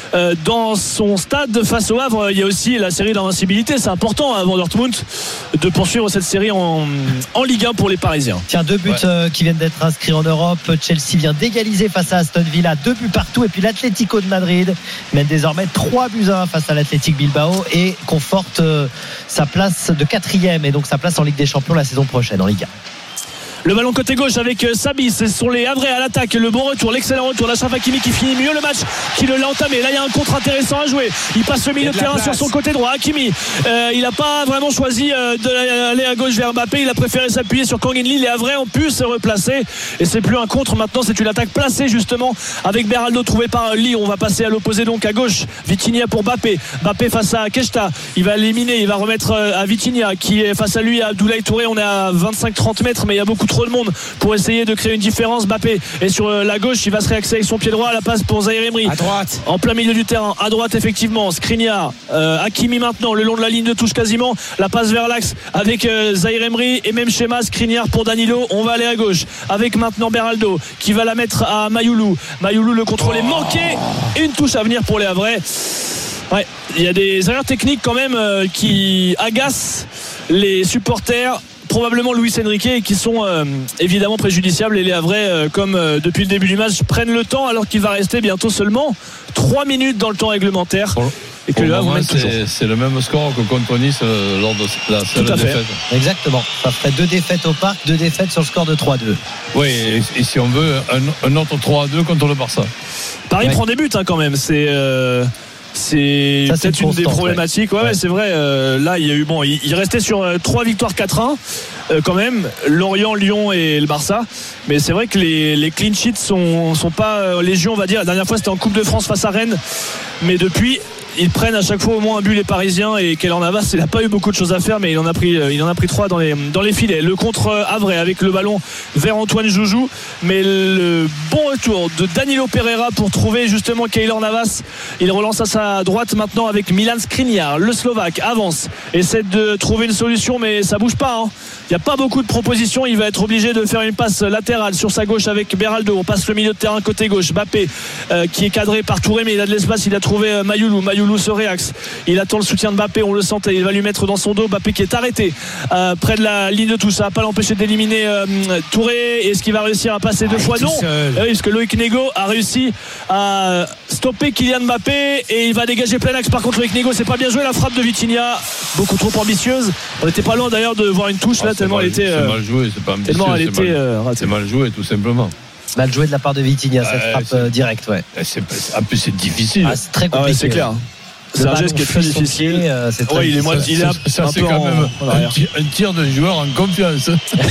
dans son stade face au Havre. Il y a aussi la série d'invincibilité, c'est important avant Dortmund de poursuivre cette série en Ligue 1 pour les Parisiens.
Tiens, 2 buts qui viennent d'être inscrits en Europe. Chelsea vient d'égaliser face à Aston Villa, 2 buts partout, et puis l'Atlético de Madrid mène désormais 3-1 face à l'Athletic Bilbao et conforte sa place de 4e et donc sa place en Ligue des Champions la saison prochaine en Ligue 1.
Le ballon côté gauche avec Sabi, c'est sur les Havrais à l'attaque. Le bon retour, l'excellent retour d'Achraf Hakimi qui finit mieux le match qu'il l'a entamé. Là, il y a un contre intéressant à jouer. Il passe le milieu de terrain sur son côté droit. Hakimi, il n'a pas vraiment choisi d'aller à gauche vers Mbappé. Il a préféré s'appuyer sur Kangin Lee. Les Havrais ont pu se replacer et c'est plus un contre. Maintenant, c'est une attaque placée justement avec Beraldo trouvé par Lee. On va passer à l'opposé donc à gauche. Vitinha pour Mbappé. Mbappé face à Keshta. Il va l'éliminer. Il va remettre à Vitinha qui est face à lui à Abdoulaye Touré. On est à 25-30 mètres, mais il y a beaucoup trop de monde pour essayer de créer une différence. Mbappé est sur la gauche, il va se réaxer avec son pied droit. La passe pour Zaïre Emery
à droite,
en plein milieu du terrain, à droite effectivement. Skriniar, Hakimi maintenant le long de la ligne de touche quasiment. La passe vers l'axe avec Zaïre Emery et même schéma Skriniar pour Danilo. On va aller à gauche avec maintenant Beraldo qui va la mettre à Mayoulou. Mayoulou, le contrôle est manqué et une touche à venir pour les Havrais. Ouais, il y a des erreurs techniques quand même qui agacent les supporters, probablement Luis Enrique, qui sont évidemment préjudiciables. Et les Havrais, comme depuis le début du match, prennent le temps alors qu'il va rester bientôt seulement 3 minutes dans le temps réglementaire. Et que le Havre
c'est le même score que contre Nice lors de la seule défaite.
Exactement, ça ferait 2 défaites au Parc, 2 défaites sur le score de 3-2.
Oui, et si on veut un autre 3-2 contre le Barça.
Paris prend des buts ça, peut-être une des problématiques. Ouais, c'est vrai. Là, il y a eu il restait sur 3 victoires 4-1. quand même, Lorient, Lyon et le Barça. Mais c'est vrai que les clean sheets sont pas légion, on va dire. La dernière fois c'était en Coupe de France face à Rennes, mais depuis ils prennent à chaque fois au moins un but les Parisiens, et Keylor Navas il n'a pas eu beaucoup de choses à faire, mais il en a pris 3 dans les filets. Le contre Havrais avec le ballon vers Antoine Joujou, mais le bon retour de Danilo Pereira pour trouver justement Keylor Navas. Il relance à sa droite maintenant avec Milan Skriniar. Le Slovaque avance, essaie de trouver une solution, mais ça bouge pas, hein. Il n'y a pas beaucoup de propositions. Il va être obligé de faire une passe latérale sur sa gauche avec Beraldo. On passe le milieu de terrain côté gauche. Mbappé qui est cadré par Touré, mais il a de l'espace. Il a trouvé Mayoulou se réaxe. Il attend le soutien de Mbappé. On le sentait. Il va lui mettre dans son dos. Mbappé qui est arrêté près de la ligne de touche. Ça va pas l'empêcher d'éliminer Touré. Est-ce qu'il va réussir à passer deux fois? Non. Oui, parce que Loïc Nego a réussi à stopper Kylian Mbappé et il va dégager plein axe. Par contre, Loïc Nego, c'est pas bien joué. La frappe de Vitinha, beaucoup trop ambitieuse. On n'était pas loin d'ailleurs de voir une touche là.
C'est mal joué, c'est pas ambitieux, c'est mal joué tout simplement.
Mal joué de la part de Vitinha, cette frappe directe, ouais.
En plus c'est difficile.
C'est très compliqué.
C'est clair. C'est un geste qui est très difficile.
C'est très difficile.
Ça c'est quand même un tir d'un joueur en confiance.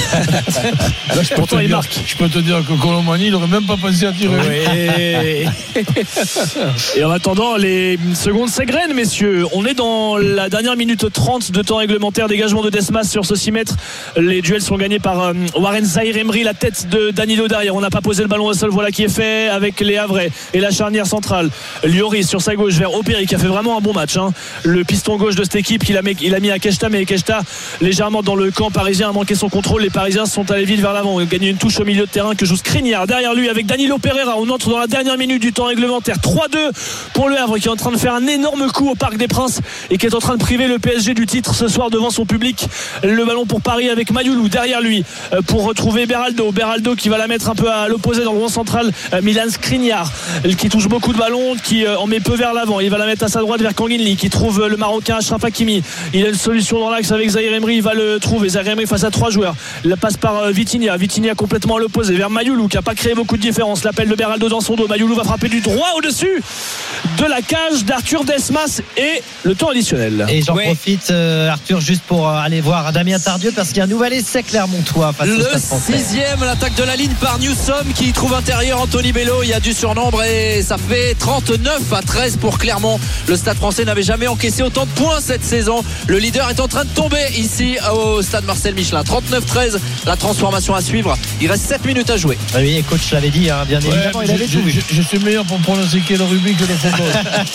Là, pourtant il marque. Je peux te dire que Colomani il n'aurait même pas pensé à tirer.
Et en attendant, les secondes s'égrènent, messieurs. On est dans la dernière minute 30 de temps réglementaire. Dégagement de Desmas sur ce 6 mètres. Les duels sont gagnés par Warren Zaïre-Emery, la tête de Danilo derrière. On n'a pas posé le ballon au sol. Voilà qui est fait avec les Havrais et la charnière centrale. Lloris sur sa gauche vers Opéry qui a fait vraiment un bon match, hein. Le piston gauche de cette équipe il a mis à Keshta, mais Keshta légèrement dans le camp parisien a manqué son contrôle. Les Parisiens sont allés vite vers l'avant. Ils ont gagné une touche au milieu de terrain que joue Skriniar derrière lui avec Danilo Pereira. On entre dans la dernière minute du temps réglementaire. 3-2 pour le Havre qui est en train de faire un énorme coup au Parc des Princes et qui est en train de priver le PSG du titre ce soir devant son public. Le ballon pour Paris avec Mayoulou derrière lui pour retrouver Beraldo qui va la mettre un peu à l'opposé dans le rond central. Milan Skriniar qui touche beaucoup de ballons, qui en met peu vers l'avant. Il va la mettre à sa droite vers Kanginli qui trouve le Marocain Achraf Hakimi. Il a une solution dans l'axe avec Zaïre-Emery. Il va le trouver. Zaïre-Emery face à 3 joueurs. Il passe par Vitinha complètement à l'opposé vers Mayoulou qui n'a pas créé beaucoup de différence. L'appel de Beraldo dans son dos. Mayoulou va frapper du droit au-dessus de la cage d'Arthur Desmas et le temps additionnel.
Et j'en profite, Arthur, juste pour aller voir Damien Tardieu parce qu'il y a un nouvel essai clermontois face au Stade Français.
Le 6e, l'attaque de la ligne par Newsom qui trouve intérieur Anthony Bello. Il y a du surnombre et ça fait 39-13 pour Clermont. Le Stade Français n'avait jamais encaissé autant de points cette saison. Le leader est en train de tomber ici au Stade Marcel Michelin. 39-13, la transformation à suivre. Il reste 7 minutes à jouer.
Oui, coach l'avait dit, hein, bien évidemment, il avait tout vu.
Je suis meilleur pour pronostiquer le rugby que le football.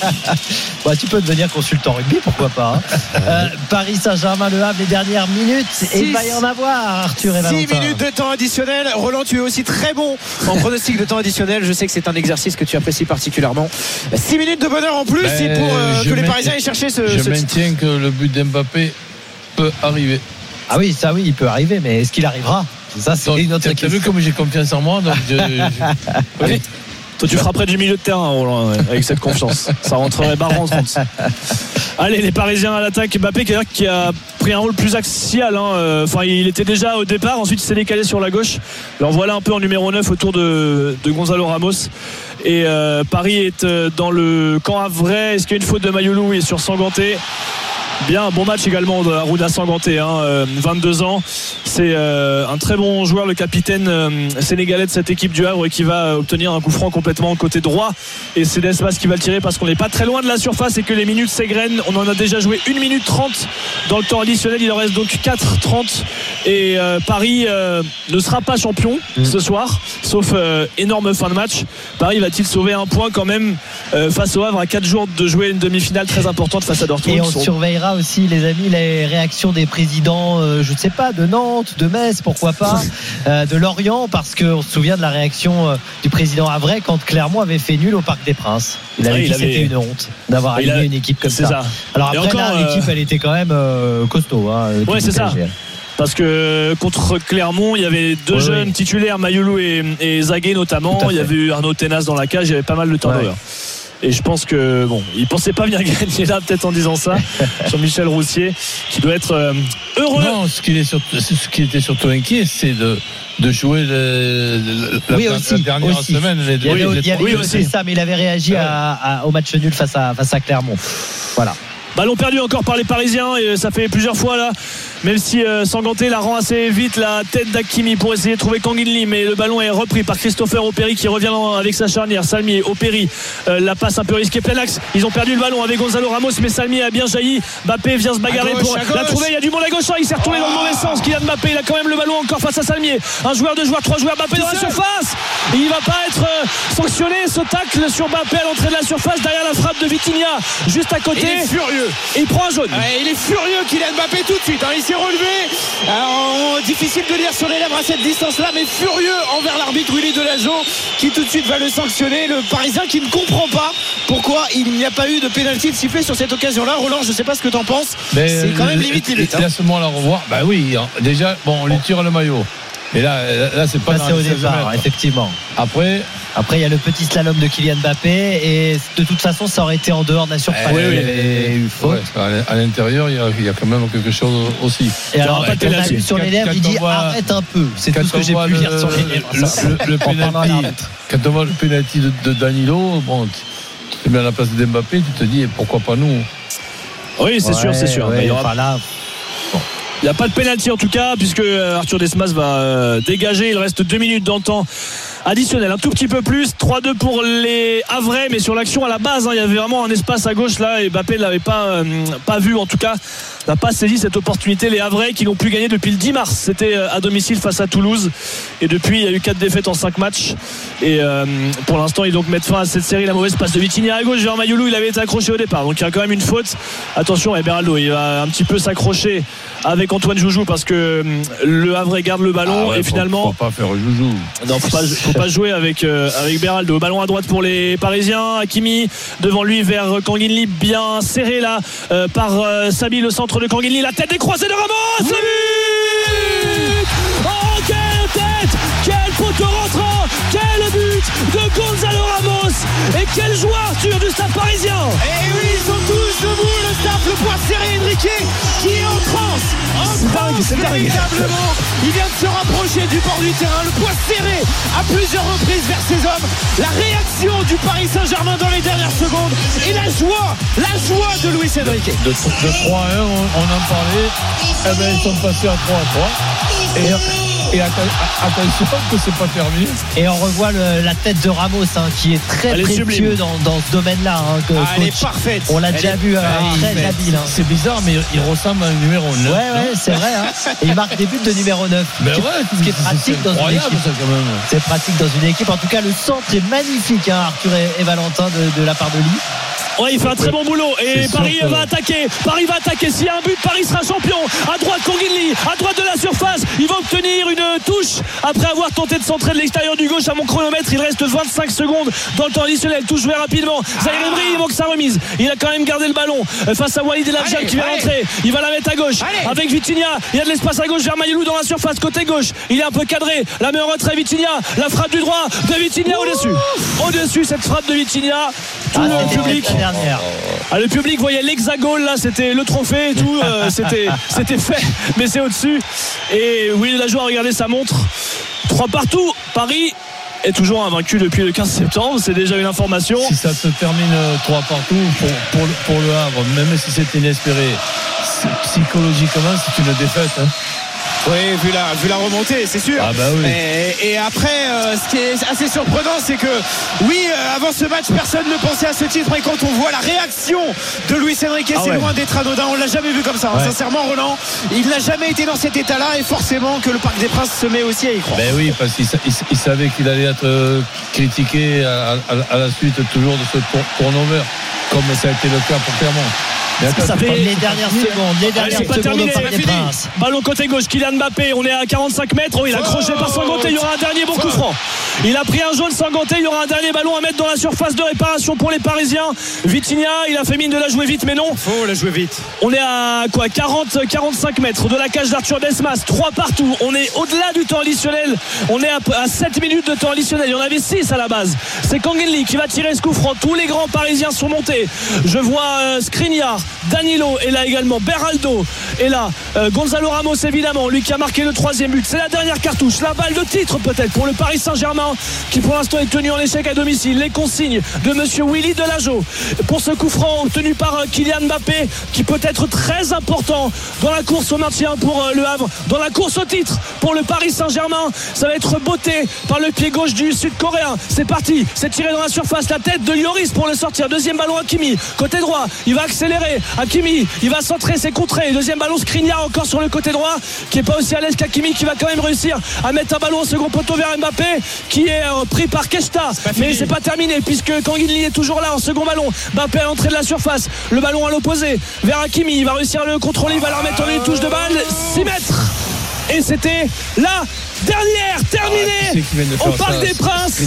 Bah, tu peux devenir consultant rugby, pourquoi pas, hein. Paris Saint-Germain, Le Havre, les dernières minutes. Et il va y en avoir, Arthur et Valentin.
6 minutes de temps additionnel. Roland, tu es aussi très bon en pronostic de temps additionnel. Je sais que c'est un exercice que tu apprécies particulièrement. 6 minutes de bonheur en plus, c'est pour que les Parisiens aient cherché ce
maintiens que le but d'Mbappé peut arriver.
Ah oui, ça oui, il peut arriver, mais est-ce qu'il arrivera? Ça, c'est une autre question.
T'as vu comme j'ai confiance en moi, donc
oui. Toi, tu frapperais du milieu de terrain, Roland, avec cette confiance. Ça rentrerait barre en 30. Allez, les Parisiens à l'attaque. Mbappé qui a pris un rôle plus axial, hein. Enfin, il était déjà au départ. Ensuite, il s'est décalé sur la gauche. Alors voilà un peu en numéro 9 autour de Gonzalo Ramos. Et Paris est dans le camp havrais. Est-ce qu'il y a une faute de Mayoulou? Il est sur Sanganté. Bien, un bon match également de Arruda Sanganté, 22 ans. C'est un très bon joueur, le capitaine sénégalais de cette équipe du Havre, qui va obtenir un coup franc complètement côté droit. Et c'est Desmas qui va le tirer parce qu'on n'est pas très loin de la surface et que les minutes s'égrènent. On en a déjà joué 1 minute 30 dans le temps additionnel. Il en reste donc 4:30. Et Paris ne sera pas champion ce soir, sauf énorme fin de match. Paris va-t-il sauver un point quand même face au Havre à 4 jours de jouer une demi-finale très importante face à Dortmund?
Et on surveillera aussi, les amis, les réactions des présidents, je ne sais pas, de Nantes, de Metz, pourquoi pas, de Lorient, parce qu'on se souvient de la réaction du président Havrais quand Clermont avait fait nul au Parc des Princes. Il avait dit que c'était une honte d'avoir aligné une équipe comme ça. Alors après, là, l'équipe, elle était quand même costaud.
Ouais, c'est ça. Parce que contre Clermont, il y avait deux jeunes titulaires, Mayoulou et Zagué notamment. Il y avait eu Arnaud Tenas dans la cage, il y avait pas mal de turnover. Et je pense que il pensait pas bien gagner là, peut-être en disant ça, sur Michel Roussier, qui doit être heureux.
Non, ce qui était surtout inquiet, c'est de jouer la dernière semaine.
Il y avait aussi ça, mais il avait réagi au match nul face à Clermont. Voilà.
Ballon perdu encore par les Parisiens, et ça fait plusieurs fois là même si Sanganté la rend assez vite, la tête d'Hakimi pour essayer de trouver Kanginli, mais le ballon est repris par Christopher Operi qui revient avec sa charnière. Salmi, Operi, la passe un peu risquée, plein axe, ils ont perdu le ballon avec Gonzalo Ramos, mais Salmi a bien jailli. Mbappé vient se bagarrer pour la trouver, il y a du monde à gauche, il s'est retourné dans le mauvais sens. Kylian Mbappé, il a quand même le ballon encore face à Salmi, un joueur, deux joueurs, trois joueurs, Mbappé dans la surface, il va pas être sanctionné, ce tacle sur Mbappé à l'entrée de la surface derrière la frappe de Vitinha juste à côté.
Il est furieux,
et il prend un jaune.
Il est furieux Kylian Mbappé tout de suite, il s'est relevé. Alors, difficile de lire sur les lèvres à cette distance là, mais furieux envers l'arbitre Willy Delageau qui tout de suite va le sanctionner, le Parisien qui ne comprend pas pourquoi il n'y a pas eu de pénalty de sifflet sur cette occasion là. Roland, je sais pas ce que t'en penses, c'est quand même limite
hein. Laisse-moi la revoir. Bah oui, déjà on lui tire le maillot. Mais là c'est pas
c'est au départ, effectivement.
Après
il y a le petit slalom de Kylian Mbappé et de toute façon ça aurait été en dehors de la surface.
Il y avait eu faute. À l'intérieur il y a quand même quelque chose aussi.
Et alors on a vu sur les lèvres, il dit arrête un peu. C'est tout ce que j'ai pu lire sur les lèvres.
Le pénalty, quand on voit le pénalty de Danilo, bon, tu te mets à la place de Mbappé, tu te dis pourquoi pas nous.
Oui, c'est sûr.
Ouais, il y aura là.
Il n'y a pas de pénalty en tout cas, puisque Arthur Desmas va dégager. Il reste 2 minutes dans le temps additionnel, un tout petit peu plus. 3-2 pour les Havrais, mais sur l'action à la base, il y avait vraiment un espace à gauche là, et Mbappé ne l'avait pas vu, en tout cas n'a pas saisi cette opportunité. Les Havrais qui n'ont plus gagné depuis le 10 mars, c'était à domicile face à Toulouse, et depuis il y a eu 4 défaites en 5 matchs, et pour l'instant ils donc mettent fin à cette série. La mauvaise passe de Vitinha à gauche vers Mayoulou, il avait été accroché au départ, donc il y a quand même une faute. Attention, Beraldo, il va un petit peu s'accrocher avec Antoine Joujou parce que le Havre garde le ballon, et finalement
faut pas faire Joujou.
Non, faut pas jouer avec Beraldo. Ballon à droite pour les Parisiens. Hakimi devant lui vers Kanginli, bien serré là par Sabi, le centre de Kanginli, la tête décroisée de Ramos. Le but! Oh, quelle tête, quel poteau rentrant, quel but de Gonzalo Ramos, et quel joueur Arthur du stade parisien.
Et oui, ils sont tous debout, le staff, le poing serré, Enrique qui est en transe véritablement. Il vient de se rapprocher du bord du terrain, le poing serré à plusieurs reprises vers ses hommes. La réaction du Paris Saint-Germain dans les dernières secondes, et la joie de Luis Enrique.
De 3-1, on en parlait. Ils sont passés à 3-3. Et attention que c'est pas terminé.
Et on revoit la tête de Ramos qui est très précieux dans ce domaine-là.
Elle est parfaite.
On l'a déjà vu, très habile.
C'est bizarre, mais il ressemble à un numéro 9.
Ouais, c'est vrai. Et il marque des buts de numéro 9. Ce qui est pratique dans une équipe. C'est pratique dans une équipe. En tout cas, le centre est magnifique, Arthur et Valentin, de la part de Lee.
Ouais, il fait un très bon boulot, et Paris va attaquer. S'il y a un but, Paris sera champion. À droite, Kanginli, à droite de la surface, il va obtenir une touche après avoir tenté de centrer de l'extérieur du gauche. À mon chronomètre, il reste 25 secondes dans le temps additionnel. Touche jouée rapidement. Zahir Emery, il manque sa remise. Il a quand même gardé le ballon face à Walid El Hadji qui vient rentrer. Il va la mettre à gauche avec Vitinha. Il y a de l'espace à gauche vers Mayoulou dans la surface côté gauche. Il est un peu cadré. La met en retrait Vitinha. La frappe du droit de Vitinha au-dessus. Cette frappe de Vitinha. Tout le public. Le public voyait l'hexagone là, c'était le trophée et tout, c'était fait, mais c'est au-dessus. Et oui, la joie a regardé sa montre. 3 partout. Paris est toujours invaincu depuis le 15 septembre, c'est déjà une information.
Si ça se termine 3 partout pour le Havre, même si c'est inespéré, psychologiquement c'est une défaite.
Oui, vu la remontée, c'est sûr.
Ah bah oui.
Et après, ce qui est assez surprenant, c'est que avant ce match, personne ne pensait à ce titre, et quand on voit la réaction de Luis Enrique, c'est loin d'être anodin. On l'a jamais vu comme ça. Sincèrement, Roland, il n'a jamais été dans cet état-là, et forcément que le Parc des Princes se met aussi à y croire.
Ben oui, parce qu'il savait qu'il allait être critiqué à la suite toujours de ce turnover, comme ça a été le cas pour Clermont.
Ça fait les dernières secondes au Parc des Princes.
Ballon côté gauche, Kylian Mbappé, on est à 45 mètres. Il a accroché par Sanganté, il y aura un dernier bon coup franc. Il a pris un jaune Sanganté, il y aura un dernier ballon à mettre dans la surface de réparation pour les Parisiens. Vitinha, il a fait mine de la jouer vite, mais non.
Faut la jouer vite.
On est à 45 mètres de la cage d'Arthur Desmas, 3 partout. On est au-delà du temps additionnel. On est à 7 minutes de temps additionnel. Il y en avait 6 à la base. C'est Kanginli qui va tirer ce coup franc. Tous les grands Parisiens sont montés. Je vois Skriniar, Danilo est là également, Beraldo est là, Gonzalo Ramos évidemment, lui qui a marqué le 3e but. C'est la dernière cartouche, la balle de titre peut-être pour le Paris Saint-Germain qui pour l'instant est tenu en échec à domicile. Les consignes de monsieur Willy Delageau pour ce coup franc obtenu par Kylian Mbappé qui peut être très important dans la course au maintien pour le Havre, dans la course au titre pour le Paris Saint-Germain. Ça va être botté par le pied gauche du Sud-Coréen. C'est parti, c'est tiré dans la surface, la tête de Lloris pour le sortir. Deuxième ballon Hakimi, côté droit, il va accélérer. Hakimi, il va centrer, c'est contré. Deuxième ballon Skriniar encore sur le côté droit qui est pas aussi à l'aise qu'Hakimi qui va quand même réussir à mettre un ballon au second poteau vers Mbappé qui est pris par Keshta, mais c'est pas terminé puisque Kanguinli est toujours là en second ballon. Mbappé à l'entrée de la surface, le ballon à l'opposé vers Hakimi, il va réussir à le contrôler, il va leur mettre en une touche de balle, 6 mètres. Et c'était la dernière terminée au Parc des Princes.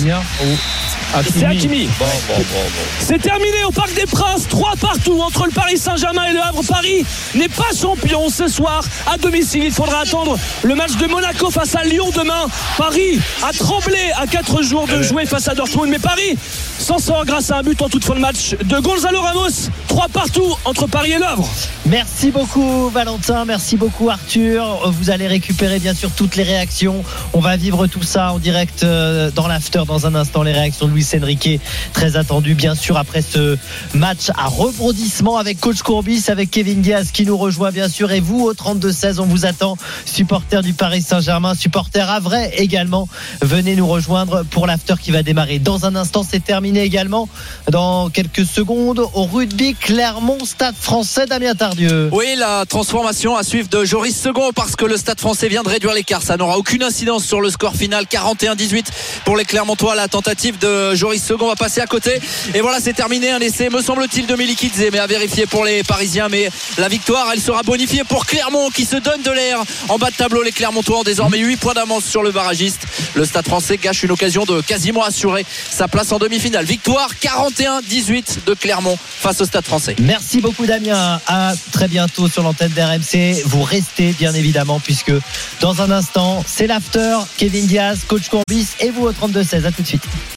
C'est Hakimi.
Bon.
C'est terminé au Parc des Princes, 3 partout entre le Paris Saint-Germain et le Havre. Paris n'est pas champion ce soir à domicile. Il faudra attendre le match de Monaco face à Lyon demain. Paris a tremblé à 4 jours de jouer face à Dortmund, mais Paris s'en sort grâce à un but en toute fin de match de Gonzalo Ramos. 3 partout entre Paris et le Havre.
Merci beaucoup Valentin, merci beaucoup Arthur. Vous allez récupérer bien sûr toutes les réactions. On va vivre tout ça en direct dans l'after dans un instant. Les réactions de Luis Enrique, très attendues bien sûr après ce match à rebondissement avec coach Courbis, avec Kevin Diaz qui nous rejoint bien sûr. Et vous au 32-16, on vous attend, supporters du Paris Saint-Germain, supporters havrais également. Venez nous rejoindre pour l'after qui va démarrer dans un instant. C'est terminé également dans quelques secondes au rugby Clermont Stade Français. Damien Tardieu.
Oui, la transformation à suivre de Joris Second parce que le Stade Français vient de réduire l'écart. Ça n'aura aucune incidence sur le score final, 41-18 pour les Clermontois. La tentative de Joris Second va passer à côté. Et voilà, c'est terminé. Un essai, me semble-t-il, de Milikidze, mais à vérifier pour les Parisiens. Mais la victoire, elle sera bonifiée pour Clermont qui se donne de l'air en bas de tableau. Les Clermontois ont désormais 8 points d'avance sur le barragiste. Le Stade Français gâche une occasion de quasiment assurer sa place en demi-finale. Victoire 41-18 de Clermont face au Stade Français.
Merci beaucoup Damien, à très bientôt sur l'antenne d'RMC. Vous restez bien évidemment puisque dans un instant c'est l'after. Kevin Diaz, coach Courbis et vous au 32-16. À tout de suite.